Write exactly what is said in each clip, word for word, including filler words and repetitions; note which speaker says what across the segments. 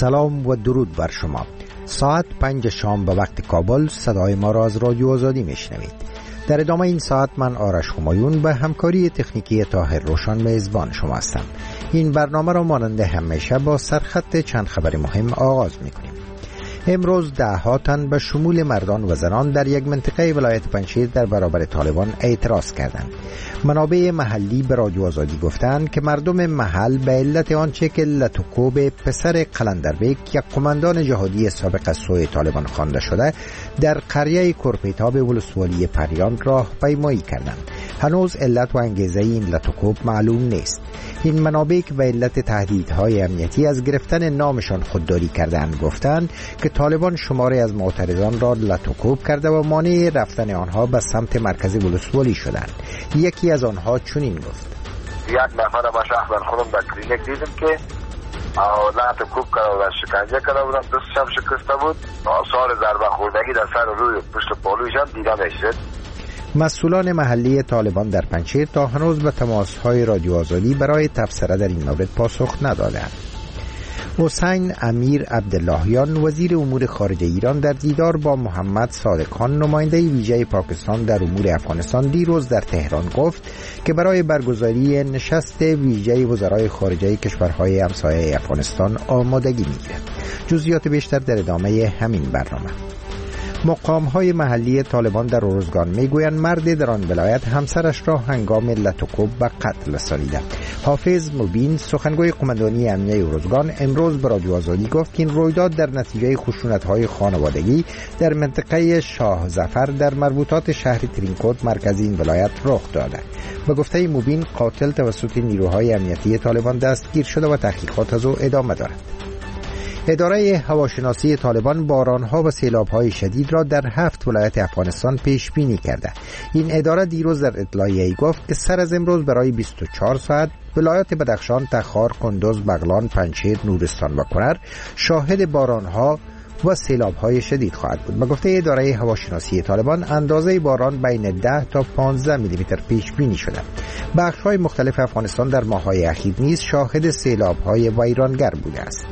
Speaker 1: سلام و درود بر شما. ساعت پنج شام به وقت کابل صدای ما را از رادیو آزادی میشنوید. در ادامه این ساعت من آرش همایون به همکاری تکنیکی طاهر روشن میزبان شما هستم. این برنامه را مانند همیشه با سرخط چند خبر مهم آغاز میکنیم. امروز ده ها تن به شمول مردان و زنان در یک منطقه ولایت پنجشیر در برابر طالبان اعتراض کردند. منابع محلی به رادیو آزادی گفتند که مردم محل به علت آنچه که لاتوکوب پسر قلندربیک یک قماندان جهادی سابق از سوی طالبان خوانده شده در قریه کرپیتاب ولسوالی پریان راه پیمایی کردند. هنوز علت و انگیزه این لاتوکوب معلوم نیست. این منابع که به علت تهدیدهای امنیتی از گرفتن نامشان خودداری کردند گفتند که طالبان شماری از معترضان را لاتوکوب کرده و مانع رفتن آنها به سمت مرکز ولسوالی شدند. یکی از آنها چنین گفت:
Speaker 2: یک نفر ما شخصا خودم در کلینیک دیدم که لاتوکوب کرده و شکنجه کرده بودم، دستشم شکسته بود، آثار ضربه خوردگی در سر و روی پشت پالویش هم دیده میشد.
Speaker 1: مسئولان محلی طالبان در پنجشیر تا هنوز به تماس‌های رادیو آزادی برای تبصره در این مورد پاسخ ندادند. حسین امیر عبداللهیان وزیر امور خارجه ایران در دیدار با محمد صادق خان نماینده ویژه پاکستان در امور افغانستان دیروز در تهران گفت که برای برگزاری نشست ویژه وزرای خارجه کشورهای همسایه افغانستان آمادگی می‌گیرد. جزئیات بیشتر در ادامه همین برنامه. مقام‌های محلی طالبان در اروزگان میگویند مرد در آن ولایت همسرش را هنگام لاتوکوب به قتل رسانیده. حافظ مبین سخنگوی قماندانی امنیه اروزگان امروز به رادیو آزادی گفت که این رویداد در نتیجه خشونت‌های خانوادگی در منطقه شاه ظفر در مربوطات شهر ترینکوت مرکز این ولایت رخ داده. به گفته مبین قاتل توسط نیروهای امنیتی طالبان دستگیر شده و تحقیقات از او ادامه دارد. اداره هواشناسی طالبان بارانها و سیلاب‌های شدید را در هفت ولایت افغانستان پیش بینی کرده. این اداره دیروز در اطلاعیه‌ای گفت که سر از امروز برای بیست و چهار ساعت ولایت بدخشان، تخار، کندوز، بغلان، پنجشیر، نورستان و کنر شاهد بارانها و سیلاب‌های شدید خواهد بود. به گفته اداره هواشناسی طالبان اندازه باران بین ده تا پانزده میلیمتر پیش بینی شده. بخش‌های مختلف افغانستان در ماه‌های اخیر نیز شاهد سیلاب‌های ویرانگر بوده است.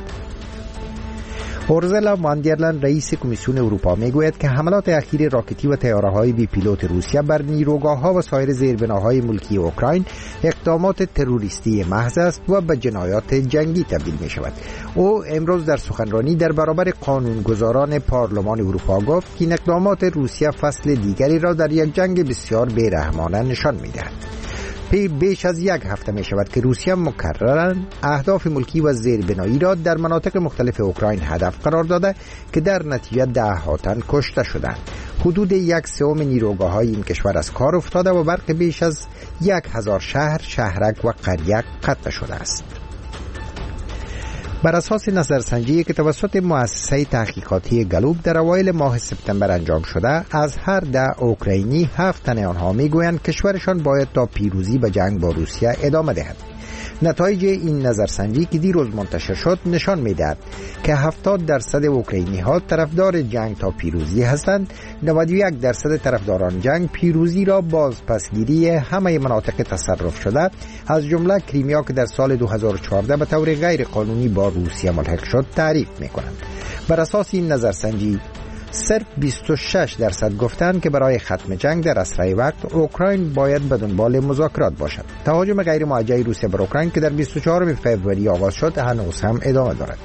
Speaker 1: اورزلا ماندیرلن رئیس کمیسیون اروپا میگوید که حملات اخیر راکتی و طیاره‌های بی پیلوت روسیه بر نیروگاه‌ها و سایر زیربناهای ملکی اوکراین اقدامات تروریستی محض است و به جنایات جنگی تبدیل می‌شود. او امروز در سخنرانی در برابر قانونگذاران پارلمان اروپا گفت که این اقدامات روسیه فصل دیگری را در یک جنگ بسیار بی‌رحمانه نشان می‌دهد. بیش از یک هفته می شود که روسیه مکرراً اهداف ملکی و زیربنایی را در مناطق مختلف اوکراین هدف قرار داده که در نتیجه ده ها تن کشته شدند. حدود یک سوم نیروگاه‌های این کشور از کار افتاده و برق بیش از یک هزار شهر، شهرک و قریه قطع شده است. بر اساس نظرسنجی که توسط مؤسسه تحقیقاتی گلوب در اوایل ماه سپتامبر انجام شده، از هر ده اوکراینی هفت تن آنها میگویند کشورشان باید تا پیروزی به جنگ با روسیه ادامه دهد. نتایج این نظرسنجی که دیروز منتشر شد نشان می‌دهد که هفتاد درصد اوکراینی ها طرفدار جنگ تا پیروزی هستند. نود و یک درصد طرفداران جنگ پیروزی را بازپسگیری همه مناطق تصرف شده از جمله کریمیا که در سال دو هزار و چهارده به طور غیر قانونی با روسیه ملحق شد تعریف می‌کنند. بر اساس این نظرسنجی صرف بیست و شش درصد گفتند که برای ختم جنگ در اسرع وقت اوکراین باید به دنبال مذاکرات باشد. تهاجم غیر موجه روسیه بر اوکراین که در بیست و چهارم فوریه آغاز شد هنوز هم ادامه دارد.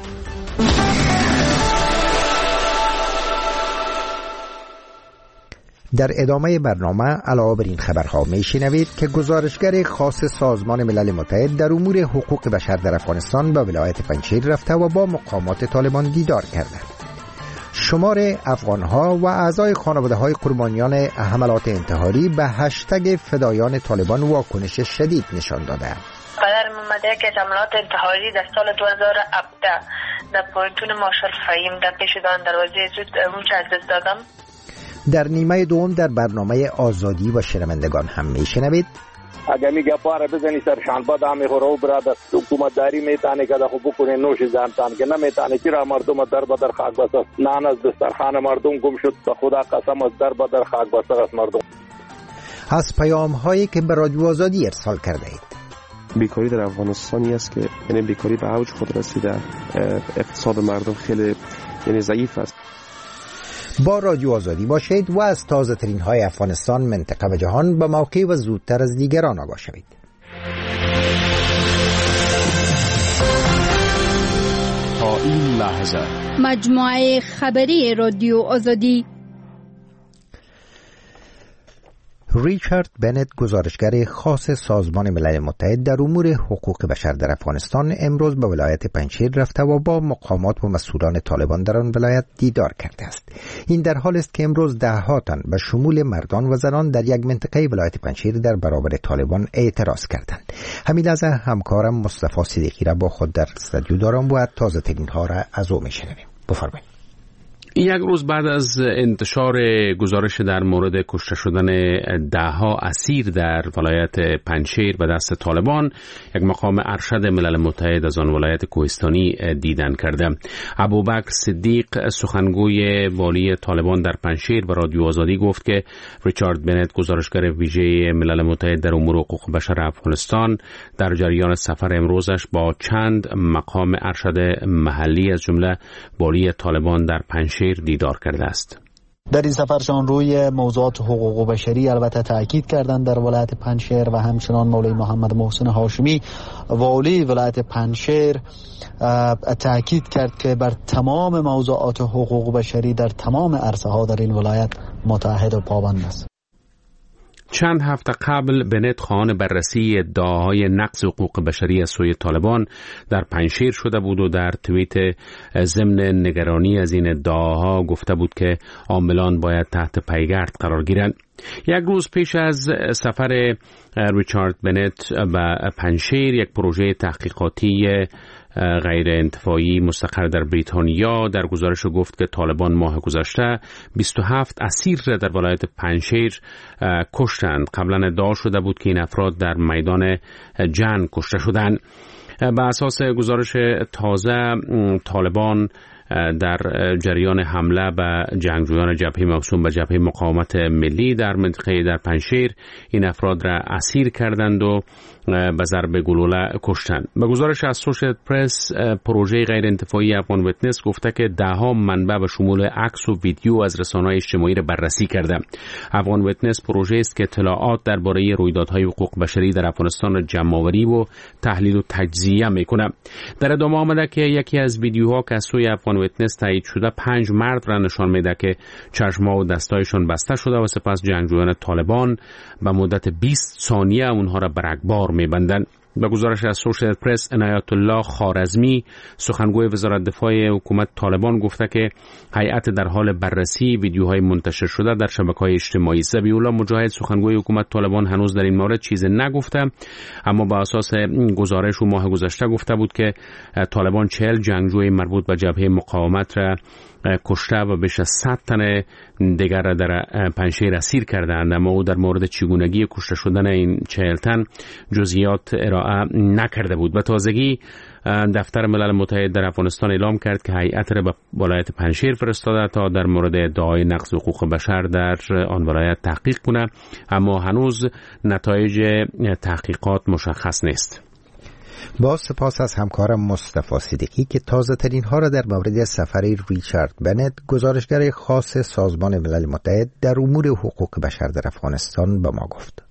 Speaker 1: در ادامه برنامه علاوه بر این خبرها میشنوید که گزارشگر خاص سازمان ملل متحد در امور حقوق بشر در افغانستان به ولایت پنجشیر رفته و با مقامات طالبان دیدار کرده. شمار افغانها و اعضای خانواده‌های قربانیان حملات انتحاری به هشتگ فدایان طالبان واکنش شدید نشان دادند.
Speaker 3: پدرم اومده که حملات انتحاری در سال دو هزار و هفده در پوینتون مارشال فهیم در پیشدان دروازه زود اون چه از دست دادم.
Speaker 1: در نیمه دوم در برنامه آزادی و شنوندگان هم میشنوید
Speaker 4: اگر میگه پاره بزنی سرشان بادامی خورو برادر حکومتداری میتونه که خب بکنه نوش زنتان که نمیتونه چرا مردم در بدر خاک بساز نان از دسترخوان مردم گم شد به خدا قسم از در بدر خاک بساز از مردم.
Speaker 1: از پیام هایی که به رادیو آزادی ارسال کرده اید.
Speaker 5: بیکاری در افغانستانی است که یعنی بیکاری به اوج خود رسیده، اقتصاد مردم خیلی یعنی ضعیف است.
Speaker 1: با رادیو آزادی باشید و از تازه ترین های افغانستان، منطقه و جهان به موقع و زودتر از دیگران آگاه شوید.
Speaker 6: تا این لحظه
Speaker 7: مجموعه خبری رادیو آزادی.
Speaker 1: ریچارد بنت، گزارشگر خاص سازمان ملل متحد در امور حقوق بشر در افغانستان، امروز به ولایت پنجشیر رفته و با مقامات و مسئولان طالبان در آن ولایت دیدار کرده است. این در حال است که امروز ده ها تن به شمول مردان و زنان در یک منطقه ولایت پنجشیر در برابر طالبان اعتراض کردند. همین لحظه همکارم مصطفی صدیقی را با خود در استودیو دارم و تازه ترین ها را از او میشنویم. بفرمایید.
Speaker 6: یک روز بعد از انتشار گزارش در مورد کشته شدن دهها اسیر در ولایت پنجشیر به دست طالبان، یک مقام ارشد ملل متحد از آن ولایت کوهستانی دیدن کرده. ابوبکر صدیق، سخنگوی والی طالبان در پنجشیر، به رادیو آزادی گفت که ریچارد بنت، گزارشگر ویژه ملل متحد در امور حقوق بشر افغانستان، در جریان سفر امروزش با چند مقام ارشد محلی از جمله والی طالبان در پنجشیر دیدار کرده است.
Speaker 8: در این سفرشان روی موضوعات حقوق بشری البته تاکید کردند در ولایت پنجشیر و همچنان مولوی محمد محسن هاشمی، والی ولایت پنجشیر، تاکید کرد که بر تمام موضوعات حقوق بشری در تمام عرصه ها در این ولایت متحد و پابند است.
Speaker 6: چند هفته قبل بنت خواهان بررسی ادعاهای نقض حقوق بشری از سوی طالبان در پنجشیر شده بود و در توییت ضمن نگرانی از این ادعاها گفته بود که عاملان باید تحت پیگرد قرار گیرند. یک روز پیش از سفر ریچارد بنت به پنجشیر، یک پروژه تحقیقاتی غیر انتفاعی مستقر در بریتانیا در گزارش گفت که طالبان ماه گذشته بیست و هفت اسیر را در ولایت پنجشیر کشتند. قبلا ادعا شده بود که این افراد در میدان جنگ کشته شدند. به اساس گزارش تازه، طالبان در جریان حمله به جنگجویان جبهه موسوم به جبهه مقاومت ملی در منطقه در پنجشیر این افراد را اسیر کردند و به ضرب گلوله کشتند. به گزارش اسوشییتد پرس، پروژه غیر انتفاعی افغان ویتنس گفته که دهها منبع به شمول عکس و ویدیو از رسانه‌های اجتماعی را بررسی کرده. افغان ویتنس پروژه است که اطلاعات درباره رویدادهای حقوق بشری در افغانستان را جمع‌آوری و تحلیل و تجزیه می‌کند. در ادامه آمده که یکی از ویدیوها که از سوی افغان ویتنس تایید شده پنج مرد را نشان میده که چشم‌ها و دستایشان بسته شده و سپس جنگجویان طالبان به مدت بیست ثانیه اونها را به رگبار می‌بندند. به گزارش از اسوشییتد پرس، عنایت الله خوارزمی، سخنگوی وزارت دفاع حکومت طالبان گفته که هیئت در حال بررسی ویدیوهای منتشر شده در شبکه‌های اجتماعی. ذبیح الله مجاهد، سخنگوی حکومت طالبان، هنوز در این مورد چیزی نگفته، اما به اساس گزارش و ماه گذشته گفته بود که طالبان چهل جنگجوی مربوط به جبهه مقاومت را کشته و بیش از صد تن دیگر را در پنجشیر اسیر کردند، اما او در مورد چگونگی کشته شدن این چهل تن جزئیات ارائه نکرده بود. به تازگی دفتر ملل متحد در افغانستان اعلام کرد که هیئت را به ولایت پنجشیر فرستاده تا در مورد ادعای نقض حقوق بشر در آن ولایت تحقیق کنه، اما هنوز نتایج تحقیقات مشخص نیست.
Speaker 1: با سپاس از همکارم مصطفی صدیقی که تازه ترین ها را در مورد سفر ریچارد بنت، گزارشگر خاص سازمان ملل متحد در امور حقوق بشر در افغانستان، به ما گفت.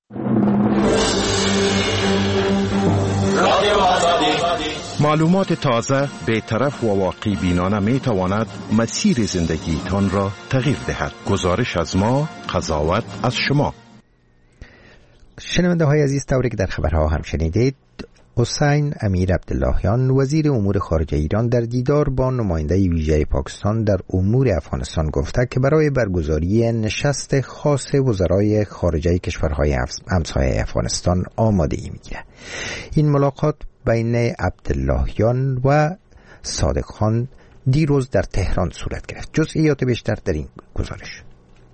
Speaker 9: معلومات تازه، بی‌طرف و واقعی بینانه می تواند مسیر زندگیتان را تغییر دهد. گزارش از ما، قضاوت از شما.
Speaker 1: شنونده های عزیز، طوری که در خبرها هم شنیدید، حسین امیر عبداللهیان، وزیر امور خارجه ایران، در دیدار با نماینده ویژه پاکستان در امور افغانستان گفته که برای برگزاری نشست خاص وزرای خارجه کشورهای همسایه افغانستان آمادگی می‌گیرد. این ملاقات بین عبداللهیان و صادق خان دیروز در تهران صورت گرفت. جزئیات بیشتر در این گزارش.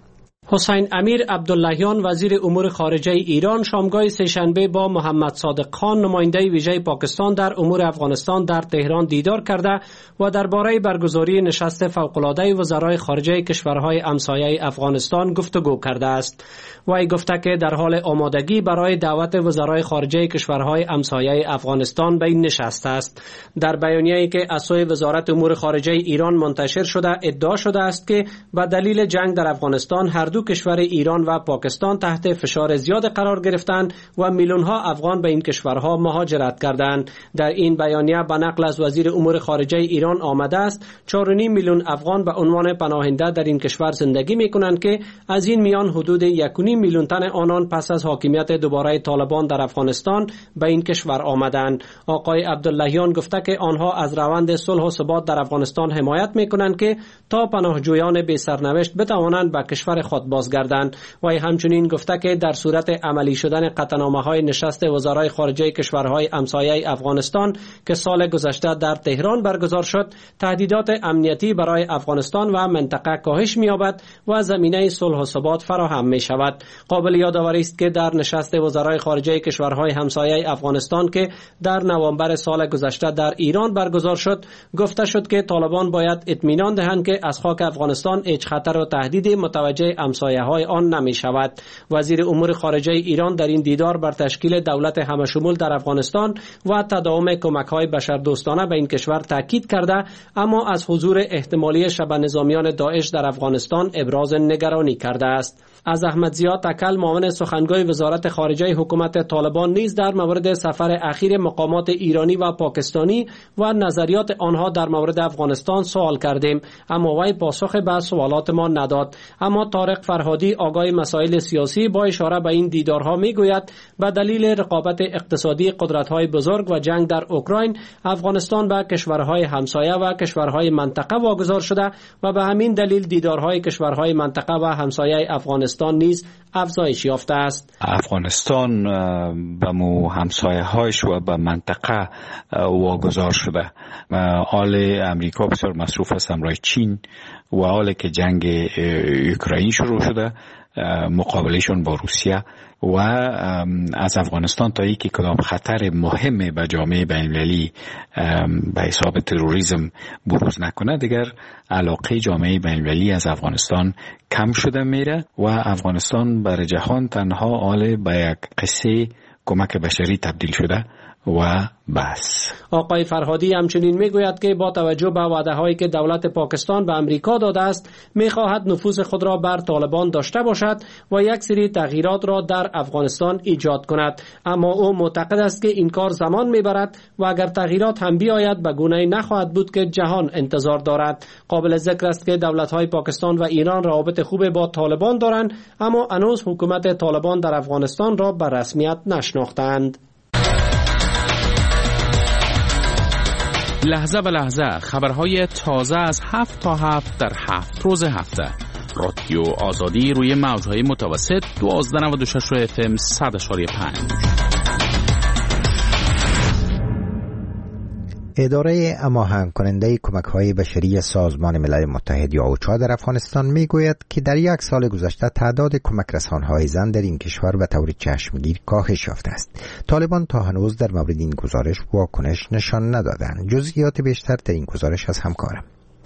Speaker 10: حسین امیر عبداللهیان وزیر امور خارجه ایران شامگاه سه‌شنبه با محمد صادق خان نماینده ویژه پاکستان در امور افغانستان در تهران دیدار کرده و درباره برگزاری نشست فوق‌العاده وزرای خارجه کشورهای همسایه افغانستان گفتگو کرده است. وی گفته که در حال آمادگی برای دعوت وزرای خارجه کشورهای همسایه افغانستان به این نشست است. در بیانیه‌ای که از سوی وزارت امور خارجه ایران منتشر شده ادعا شده است که به دلیل جنگ در افغانستان هر دو کشور ایران و پاکستان تحت فشار زیاد قرار گرفتند و میلیون‌ها افغان به این کشورها مهاجرت کردند. در این بیانیه به نقل از وزیر امور خارجه ایران آمده است چهار و نیم میلیون افغان به عنوان پناهنده در این کشور زندگی می‌کنند که از این میان حدود یک و نیم میلیون تن آنان پس از حاکمیت دوباره طالبان در افغانستان به این کشور آمدند. آقای عبداللهیان گفته که آنها از روند صلح و ثبات در افغانستان حمایت می‌کنند که تا پناهجویان بی سرنوشت بتوانند به کشور خود بازگردند. و همچنین گفته که در صورت عملی شدن قطعنامه‌های نشست وزرای خارجه کشورهای همسایه افغانستان که سال گذشته در تهران برگزار شد، تهدیدات امنیتی برای افغانستان و منطقه کاهش می‌یابد و زمینه صلح و ثبات فراهم می‌شود. قابل یادآوری است که در نشست وزرای خارجه کشورهای همسایه افغانستان که در نوامبر سال گذشته در ایران برگزار شد، گفته شد که طالبان باید اطمینان دهند که از خاک افغانستان هیچ خطر و تهدید متوجه همسایه‌های آن نمی‌شود. وزیر امور خارجه ایران در این دیدار بر تشکیل دولت همشمول در افغانستان و تداوم کمک‌های بشردوستانه به این کشور تاکید کرده، اما از حضور احتمالی شبه نظامیان داعش در افغانستان ابراز نگرانی کرده است. از احمد ضیا تکل معاون سخنگوی وزارت خارجه حکومت طالبان نیز در مورد سفر اخیر مقامات ایرانی و پاکستانی و نظریات آنها در مورد افغانستان سوال کردیم، اما وی پاسخ به سوالات ما نداد. اما طارق فرهادی آگاه مسائل سیاسی با اشاره به این دیدارها میگوید به دلیل رقابت اقتصادی قدرت‌های بزرگ و جنگ در اوکراین، افغانستان به کشورهای همسایه و کشورهای منطقه واگذار شده و به همین دلیل دیدارهای کشورهای منطقه و همسایه افغانستان نیز افزایش یافته است.
Speaker 11: افغانستان به مو همسایه هایش و به منطقه واگذار شده. حال امریکا بسیار مصروف است همراه چین و حالی که جنگ اوکراین شروع شده مقابلشون با روسیه و از افغانستان تا اینکه کدام خطر مهم به جامعه بین‌المللی به حساب تروریسم بروز نکنه، دیگر علاقه جامعه بین‌المللی از افغانستان کم شده میره و افغانستان بر جهان تنها حال به یک قصه کمک بشری تبدیل شده و بس.
Speaker 10: آقای فرهادی همچنین میگوید که با توجه به وعده‌هایی که دولت پاکستان به امریکا داده است، میخواهد نفوذ خود را بر طالبان داشته باشد و یک سری تغییرات را در افغانستان ایجاد کند، اما او معتقد است که این کار زمان میبرد و اگر تغییرات هم بیاید به گونه‌ای نخواهد بود که جهان انتظار دارد. قابل ذکر است که دولت‌های پاکستان و ایران روابط خوب با طالبان دارند، اما هنوز حکومت طالبان در افغانستان را به رسمیت نشناختند.
Speaker 6: لحظه به لحظه خبرهای تازه از هفت تا هفت در هفت روز هفته. رادیو آزادی روی موجهای متوسط دوازده نود و شش اف ام صد اشاری پنج.
Speaker 1: اداره هماهنگ کننده کمک‌های بشری سازمان ملل متحد یا اوچا در افغانستان میگوید که در یک سال گذشته تعداد کمک رسان‌های زن در این کشور به طور چشمگیر کاهش یافته است. طالبان تا هنوز در مورد این گزارش واکنش نشان ندادند. جزئیات بیشتر در این گزارش از همکارم.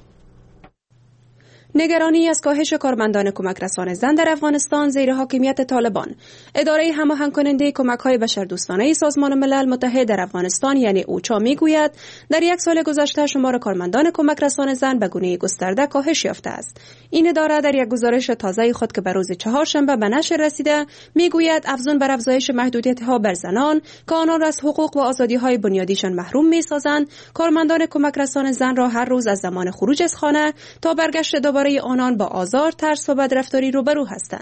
Speaker 12: نگرانی از کاهش کارمندان کمک رسان زن در افغانستان زیر حاکمیت طالبان. اداره هماهنگ کننده کمک‌های بشردوستانه سازمان ملل متحد در افغانستان یعنی اوچا میگوید در یک سال گذشته شمار کارمندان کمک رسان زن به گونه گسترده کاهش یافته است. این اداره در یک گزارش تازه خود که به روز چهارشنبه به نشر رسیده میگوید افزون بر افزایش محدودیت‌ها بر زنان که آنان را از حقوق و آزادی‌های بنیادیشان محروم می‌سازند، کارمندان کمک رسان زن را هر روز از زمان خروج از خانه تا برگشت دوباره آنان با آزار، ترس و بدرفتاری روبرو هستند.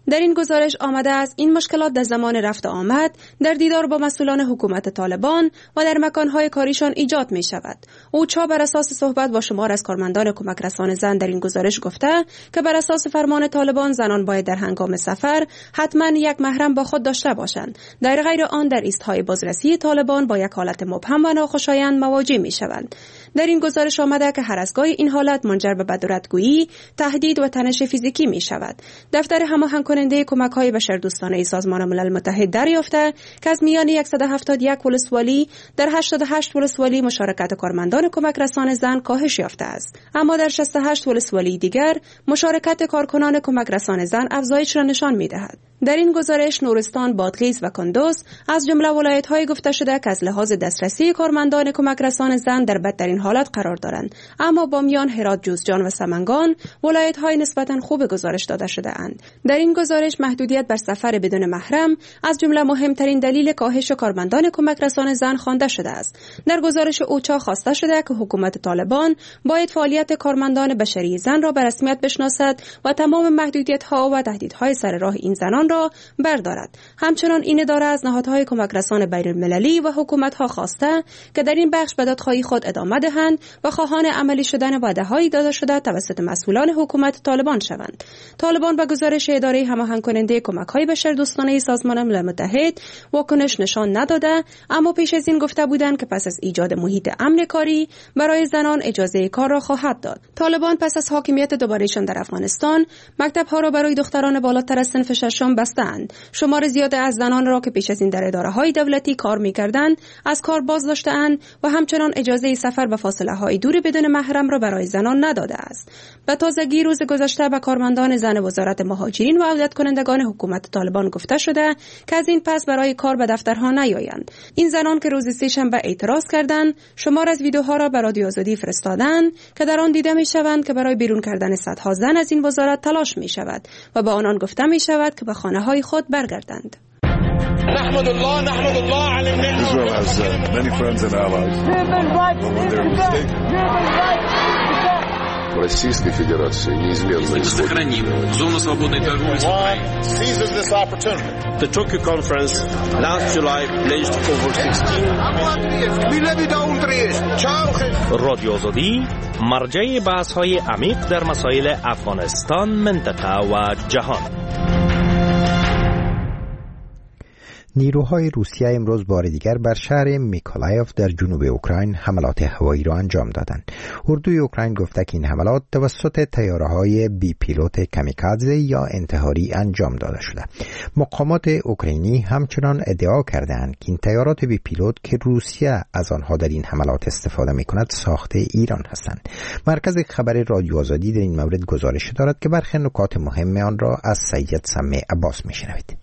Speaker 12: در این گزارش آمده است این مشکلات در زمان رفت آمد در دیدار با مسئولان حکومت طالبان و در مکانهای کاریشان ایجاد می شود. اوچا بر اساس صحبت با شمار از کارمندان کمک رسان زن در این گزارش گفته که بر اساس فرمان طالبان زنان باید در هنگام سفر حتما یک محرم با خود داشته باشند. در غیر آن در ایستهای بازرسی طالبان با یک حالت مبهم و ناخوشایند مواجه می شوند. در این گزارش آمده که هر از گاهی این حالت منجر به بدورتگویی، تهدید و تنش فیزیکی می شود. دفتر هماهنگ کننده کمک‌های بشردوستانه سازمان ملل متحد دریافته که از میان صد و هفتاد و یک ولسوالی در هشتاد و هشت ولسوالی مشارکت کارمندان کمک رسان زن کاهش یافته است، اما در شصت و هشت ولسوالی دیگر مشارکت کارکنان کمک رسان زن افزایش را نشان می‌دهد. در این گزارش نورستان، بادغیس و کندوز از جمله ولایت‌های گفته شده که از لحاظ دسترسی کارمندان کمک رسان زن در بدترین حالت قرار دارند، اما بامیان، هرات، جوزجان و سمنگان ولایت‌های نسبتاً خوب گزارش داده شده اند. در این گزارش محدودیت بر سفر بدون محرم از جمله مهمترین دلیل کاهش کارمندان کمک رسان زن خوانده شده است. در گزارش اوچا خواسته شده که حکومت طالبان باید فعالیت کارمندان بشری زن را به رسمیت بشناسد و تمام محدودیت‌ها و تهدیدهای سر راه این زنان را بردارد. همچنان این اداره از نهادهای کمک رسان بین‌المللی و حکومت‌ها خواسته که در این بخش به دادخواهی خود ادامه دهند و خواهان عملی شدن وعده‌های داده شده توسط مسئولان حکومت طالبان شوند. طالبان به گزارش اداره هماهنگ کننده کمک‌های بشردوستانه سازمان ملل متحد واکنش نشان نداده، اما پیش از این گفته بودند که پس از ایجاد محیط امن کاری برای زنان اجازه کار را خواهد داد. طالبان پس از حاکمیت دوبارهشان در افغانستان مکتب‌ها را برای دختران بالاتر از صنف ششم بستند. شمار زیاد از زنان را که پیش از این در اداره‌های دولتی کار می‌کردند از کار باز داشته‌اند و همچنان اجازه سفر به فاصله‌های دور بدون محرم را برای زنان نداده است. به تازگی روز گذشته به کارمندان زن وزارت مهاجرین و عودت کنندگان حکومت طالبان گفته شده که از این پس برای کار به دفترها نیایند. این زنان که روز سه‌شنبه اعتراض کردند، شمار از ویدیوها را به رادیو آزادی فرستادند که در آن دیده می‌شوند که برای بیرون کردن صدها زن از این وزارت تلاش می‌شود و به آنان گفته می‌شود که به خانه‌های خود برگردند.
Speaker 13: نحمد الله نحمد الله على النعمة. Israel has uh, many friends and allies. When they're mistaken.
Speaker 14: Российской Федерации неизменно
Speaker 15: сохраним зону свободной торговли с Украиной.
Speaker 13: Seizes this opportunity.
Speaker 16: The Tokyo conference last July pledged over sixteen رادیو آزادی مرجع بحث‌های عمیق در مسائل افغانستان، منطقه و جهان.
Speaker 1: نیروهای روسیه امروز بار دیگر بر شهر میکولایف در جنوب اوکراین حملات هوایی را انجام دادند. اردوی اوکراین گفته که این حملات توسط طیاره‌های بی پیلوت کامیکادزه یا انتحاری انجام داده شده. مقامات اوکراینی همچنان ادعا کردند که این طیارات بی پیلوت که روسیه از آنها در این حملات استفاده می‌کند ساخت ایران هستند. مرکز خبر رادیو آزادی در این مورد گزارش دارد که برخی نکات مهم آن را از سید سمی عباس می‌شنوید.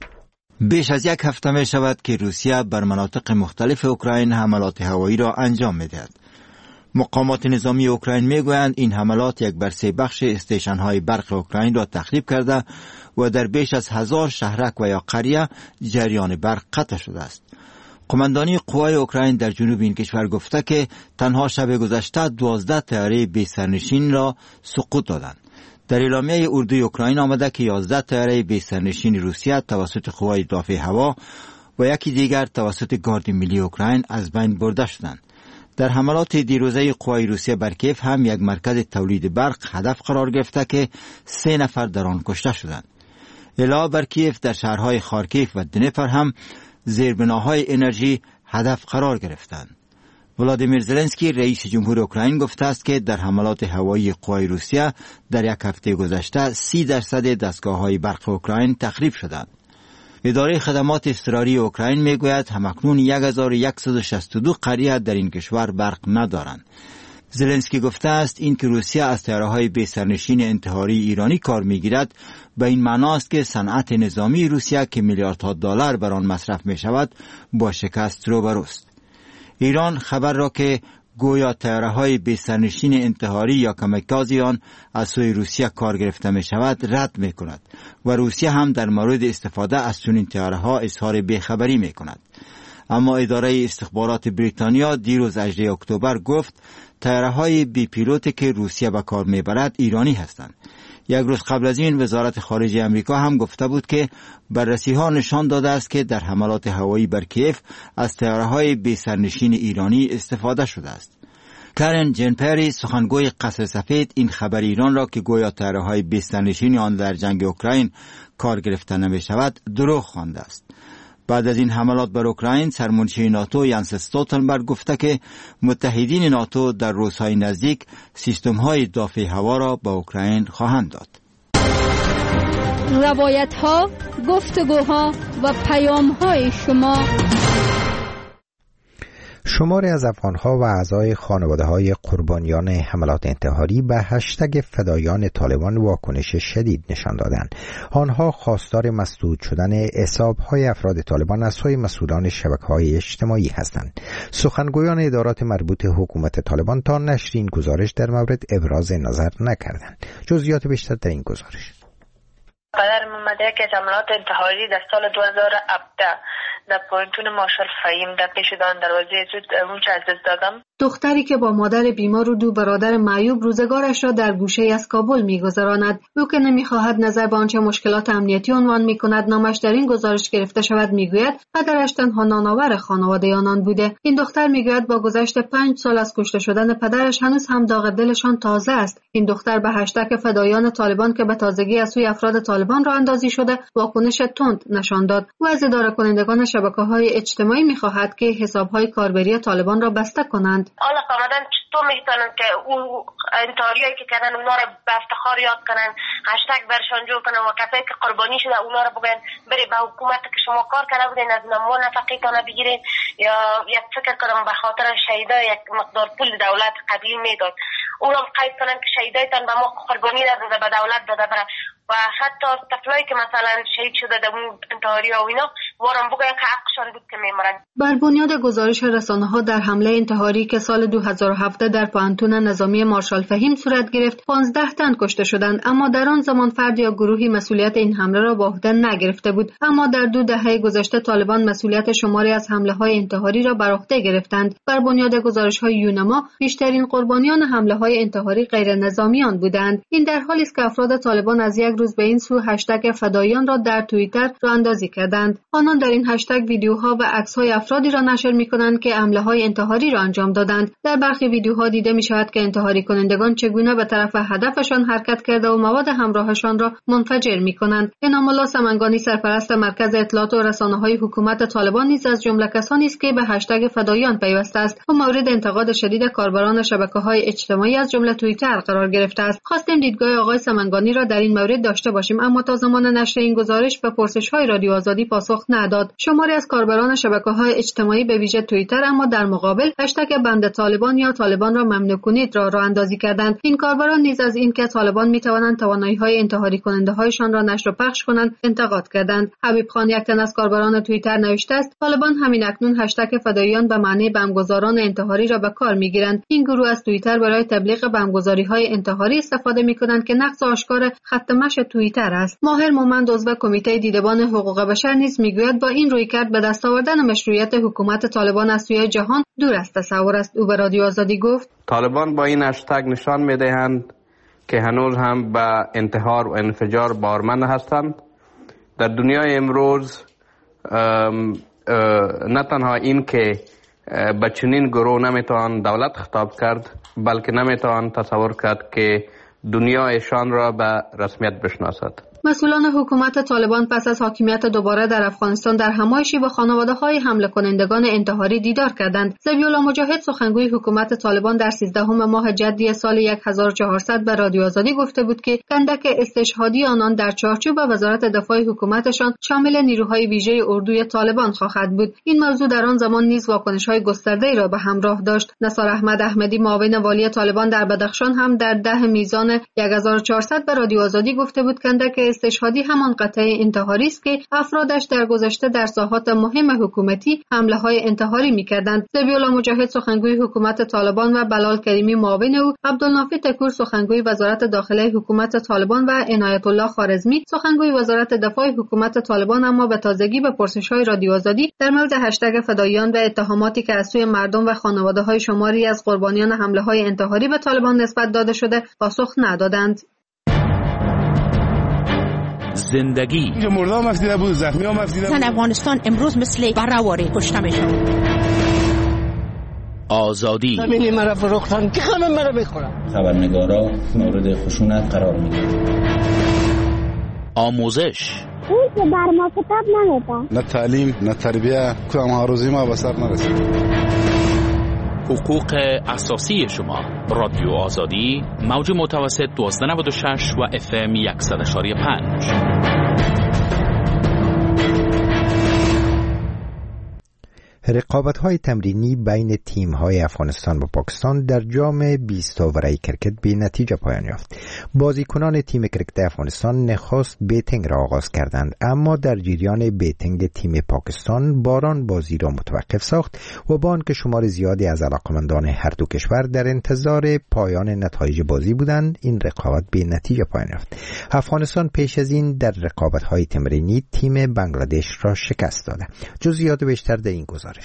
Speaker 17: بیش از یک هفته می شود که روسیه بر مناطق مختلف اوکراین حملات هوایی را انجام می دهد. مقامات نظامی اوکراین می گویند این حملات یک بر سه بخش استیشن های برق اوکراین را تخریب کرده و در بیش از هزار شهرک و یا قریه جریان برق قطع شده است. قماندانی قوای اوکراین در جنوب این کشور گفته که تنها شب گذشته دوازده طیاره بی سرنشین را سقوط دادند. در اعلامیه اردوی اوکراین آمده که یازده طیاره بی سرنشین روسیه توسط قوای دفاع هوا و یکی دیگر توسط گارد ملی اوکراین از بین برده شدند. در حملات دیروزه قوای روسیه بر کیف هم یک مرکز تولید برق هدف قرار گرفته که سه نفر در آن کشته شدند. علاوه بر کیف در شهرهای خارکیف و دنیپر هم زیربناهای انرژی هدف قرار گرفتند. ولادیمیر زلنسکی رئیس جمهور اوکراین گفته است که در حملات هوایی قوای روسیه در یک هفته گذشته سی درصد دستگاه‌های برق اوکراین تخریب شدند. اداره خدمات اضطراری اوکراین میگوید همکنون یک هزار و صد و شصت و دو قریه در این کشور برق ندارند. زلنسکی گفته است این که روسیه از طیاره‌های بی سرنشین انتحاری ایرانی کار میگیرد به این معناست که صنعت نظامی روسیه که میلیاردها دلار بر آن مصرف می شود با شکست روبروست. ایران خبر را که گویا طیاره‌های بی سرنشین انتحاری یا کامیکازه آن از سوی روسیه کار گرفته می شود رد می کند و روسیه هم در مورد استفاده از چنین طیاره‌ها اظهار بیخبری می کند. اما اداره استخبارات بریتانیا دیروز هجدهم اکتبر گفت طیاره‌های بی پیلوتی که روسیه به کار میبرد ایرانی هستند. یک روز قبل از این وزارت خارجه امریکا هم گفته بود که بررسی ها نشان داده است که در حملات هوایی بر کیف از طیاره‌های بی سرنشین ایرانی استفاده شده است. کرن جن پری سخنگوی قصر سفید این خبر ایران را که گویا طیاره‌های بی سرنشین آن در جنگ اوکراین کار گرفته نمی شود دروغ خوانده است. بعد از این حملات بر اوکراین سرمنشی ناتو یانس استولتنبرگ گفته که متحدین ناتو در روزهای نزدیک سیستم‌های دافع هوا را به اوکراین خواهند داد.
Speaker 7: روایت‌ها، گفتگوها و پیام‌های شما.
Speaker 1: شماری از افغان‌ها و اعضای خانواده‌های قربانیان حملات انتحاری به هشتگ فدایان طالبان واکنش شدید نشان دادند. آنها خواستار مسدود شدن حساب‌های افراد طالبان از سوی مسئولان شبکه‌های اجتماعی هستند. سخنگویان ادارات مربوط حکومت طالبان تا نشر این گزارش در مورد ابراز نظر نکردند. جزئیات بیشتر در این گزارش.
Speaker 3: قدر محمدی که حملات انتحاری در سال دو هزار و هفده در پوینتون مارشال فهیم در پیشدان دروازه زود اونچه از دست دادم.
Speaker 18: دختری که با مادر بیمار و دو برادر معیوب روزگارش را در گوشه از کابل می‌گذراند، او که نمی‌خواهد نظر به آنچه مشکلات امنیتی عنوان می‌کند نامش در این گزارش گرفته شود، می‌گوید پدرش تنها نانآور خانواده آنان بوده. این دختر می‌گوید با گذشت پنج سال از کشته شدن پدرش هنوز هم داغ دلشان تازه است. این دختر به هشتگ فدایان طالبان که به تازگی از سوی افراد طالبان راه اندازی شده واکنش تند نشان داد. او از اداره کنندگان شبکه‌های اجتماعی می‌خواهد که حساب‌های کاربری طالبان را بسته کنند.
Speaker 19: حالا فهمیدن چطور میتونن که او انتحاریایی که کردن اونا را به افتخار یاد کنن، هشتگ برشان جور کنن و کسایی که قربانی شده اونا را بگن بری به حکومت که شما کار کرده بودین از ما نفقیتان بگیرین، یا یک فکر کنم به خاطر شهیدا یک مقدار پول دولت قبلی میداد اونا قید کنن که شهیدایتان به ما قربانی داده به دولت داده بره، و حتی طفلایی که مثلا شهید شده در اون انتحاری ها و اینا وارم بگه که حقشان بود که میمرن.
Speaker 18: بر بنیاد گزارش رسانه‌ها در حمله انتحاری که سال دو هزار و هفده در پانتون نظامی مارشال فهیم صورت گرفت پانزده تن کشته شدند، اما در آن زمان فرد یا گروهی مسئولیت این حمله را به عهده نگرفته بود. اما در دو دهه گذشته طالبان مسئولیت شماری از حمله‌های انتحاری را بر عهده گرفتند. بر بنیاد گزارش‌های یونما بیشترین قربانیان حمله‌های انتحاری غیر نظامیان بودند. این در حالی است که افراد طالبان از یک روز به این سو هشتگ فدایان را در توییتر راه اندازی کردند. آنان در این هشتگ ویدیوها و عکس‌های افرادی را نشر می‌کنند که حمله‌های انتحاری را انجام دادند. در برخی ویدیوها دیده می‌شود که انتحاری کنندگان چگونه به طرف هدفشان حرکت کرده و مواد همراهشان را منفجر می‌کنند. انعام الله سمنگانی سرپرست مرکز اطلاعات و رسانه‌های حکومت طالبان نیز از جمله کسانی است که به هشتگ فدایان پیوسته است و مورد انتقاد شدید کاربران شبکه‌های اجتماعی از جمله توییتر قرار گرفته است. خواستیم دیدگاه آقای سمنگانی را در این مورد داشته باشیم، اما تا زمان نشر این گزارش به پرسش‌های رادیو آزادی پاسخ نداد. شماری از کاربران شبکه‌های اجتماعی به ویژه توییتر اما در مقابل هشتگ بند طالبان یا طالبان را ممنوع کنید را راه اندازی کردند. این کاربران نیز از اینکه طالبان می‌توانند توانایی‌های انتحاری کننده‌هایشان را نشر و پخش کنند انتقاد کردند. حبیب خان یک تن از کاربران توییتر نوشته است طالبان همین اکنون هشتگ فداییان به معنی بمبگذاران انتحاری را به کار می‌گیرند. این گروه از توییتر برای تبلیغ بمبگذاری‌های انتحاری استفاده می‌کنند که نقض آشکار خط مشی توییتر است. ماهر مومند عضو کمیته دیدبان حقوق بشر نیز میگوید با این رویکرد به دست آوردن مشروعیت حکومت طالبان از سوی جهان دور از تصور است. او به رادیو آزادی گفت
Speaker 20: طالبان با این هشتگ نشان میدهند که هنوز هم به انتحار و انفجار بارمند هستند. در دنیای امروز نه تنها این که به چنین گروه نمیتوان دولت خطاب کرد، بلکه نمیتوان تصور کرد که دنیا ایشان را به رسمیت بشناسد.
Speaker 18: مسئولان حکومت طالبان پس از حاکمیت دوباره در افغانستان در همایشی با خانواده‌های حمله کنندگان انتحاری دیدار کردند. ذبیح‌الله مجاهد سخنگوی حکومت طالبان در سیزدهم ماه جدی سال هزار و چهارصد به رادیو آزادی گفته بود که کندک استشهادی آنان در چارچوب وزارت دفاع حکومتشان شامل نیروهای ویژه اردوی طالبان خواهد بود. این موضوع در آن زمان نیز واکنش‌های گسترده‌ای را به همراه داشت. نثار احمد احمدی معاون والی طالبان در بدخشان هم در ده میزان هزار و چهارصد به رادیو آزادی گفته بود کندک استشهادی همان قطعه انتحاری است که افرادش در گذشته در ساحات مهم حکومتی حمله های انتحاری می‌کردند. ذبیح‌الله مجاهد سخنگوی حکومت طالبان و بلال کریمی معاون او، عبدالنافی تکور سخنگوی وزارت داخله حکومت طالبان و عنایت الله خوارزمی سخنگوی وزارت دفاع حکومت طالبان اما به تازگی به پرسش‌های رادیو آزادی در مورد هشتگ فداییان و اتهاماتی که از سوی مردم و خانواده‌های شماری از قربانیان حمله‌های انتحاری به طالبان نسبت داده شده پاسخ ندادند.
Speaker 15: زندگی
Speaker 13: مردم مفیده بود، زخمی ها مفیده بود.
Speaker 21: زن افغانستان امروز مثل برآوری کشته میشن.
Speaker 15: آزادی
Speaker 21: همین مرا فروختن که همه مرا میخورن.
Speaker 22: خبرنگارا مورد خشونت قرار میگیرن.
Speaker 15: آموزش
Speaker 23: اون که بر ما کتاب نمیده.
Speaker 13: نه تعلیم نه تربیه، کدام هاروزی ما به سر نرسید.
Speaker 15: حقوق اساسی شما. رادیو آزادی موج متوسط دوازده نود و شش و اف ام صد و یک و پنج.
Speaker 1: رقابت‌های تمرینی بین تیم‌های افغانستان و پاکستان در جام بیست اووره کرکت به نتیجه پایان یافت. بازیکنان تیم کرکت افغانستان نخست بیتینگ را آغاز کردند، اما در جریان بیتینگ تیم پاکستان باران بازی را متوقف ساخت و با آنکه شمار زیادی از علاقمندان هر دو کشور در انتظار پایان نتایج بازی بودند، این رقابت به نتیجه پایان یافت. افغانستان پیش از این در رقابت‌های تمرینی تیم بنگلادش را شکست داده. جزئیات بیشتر در این گزارش.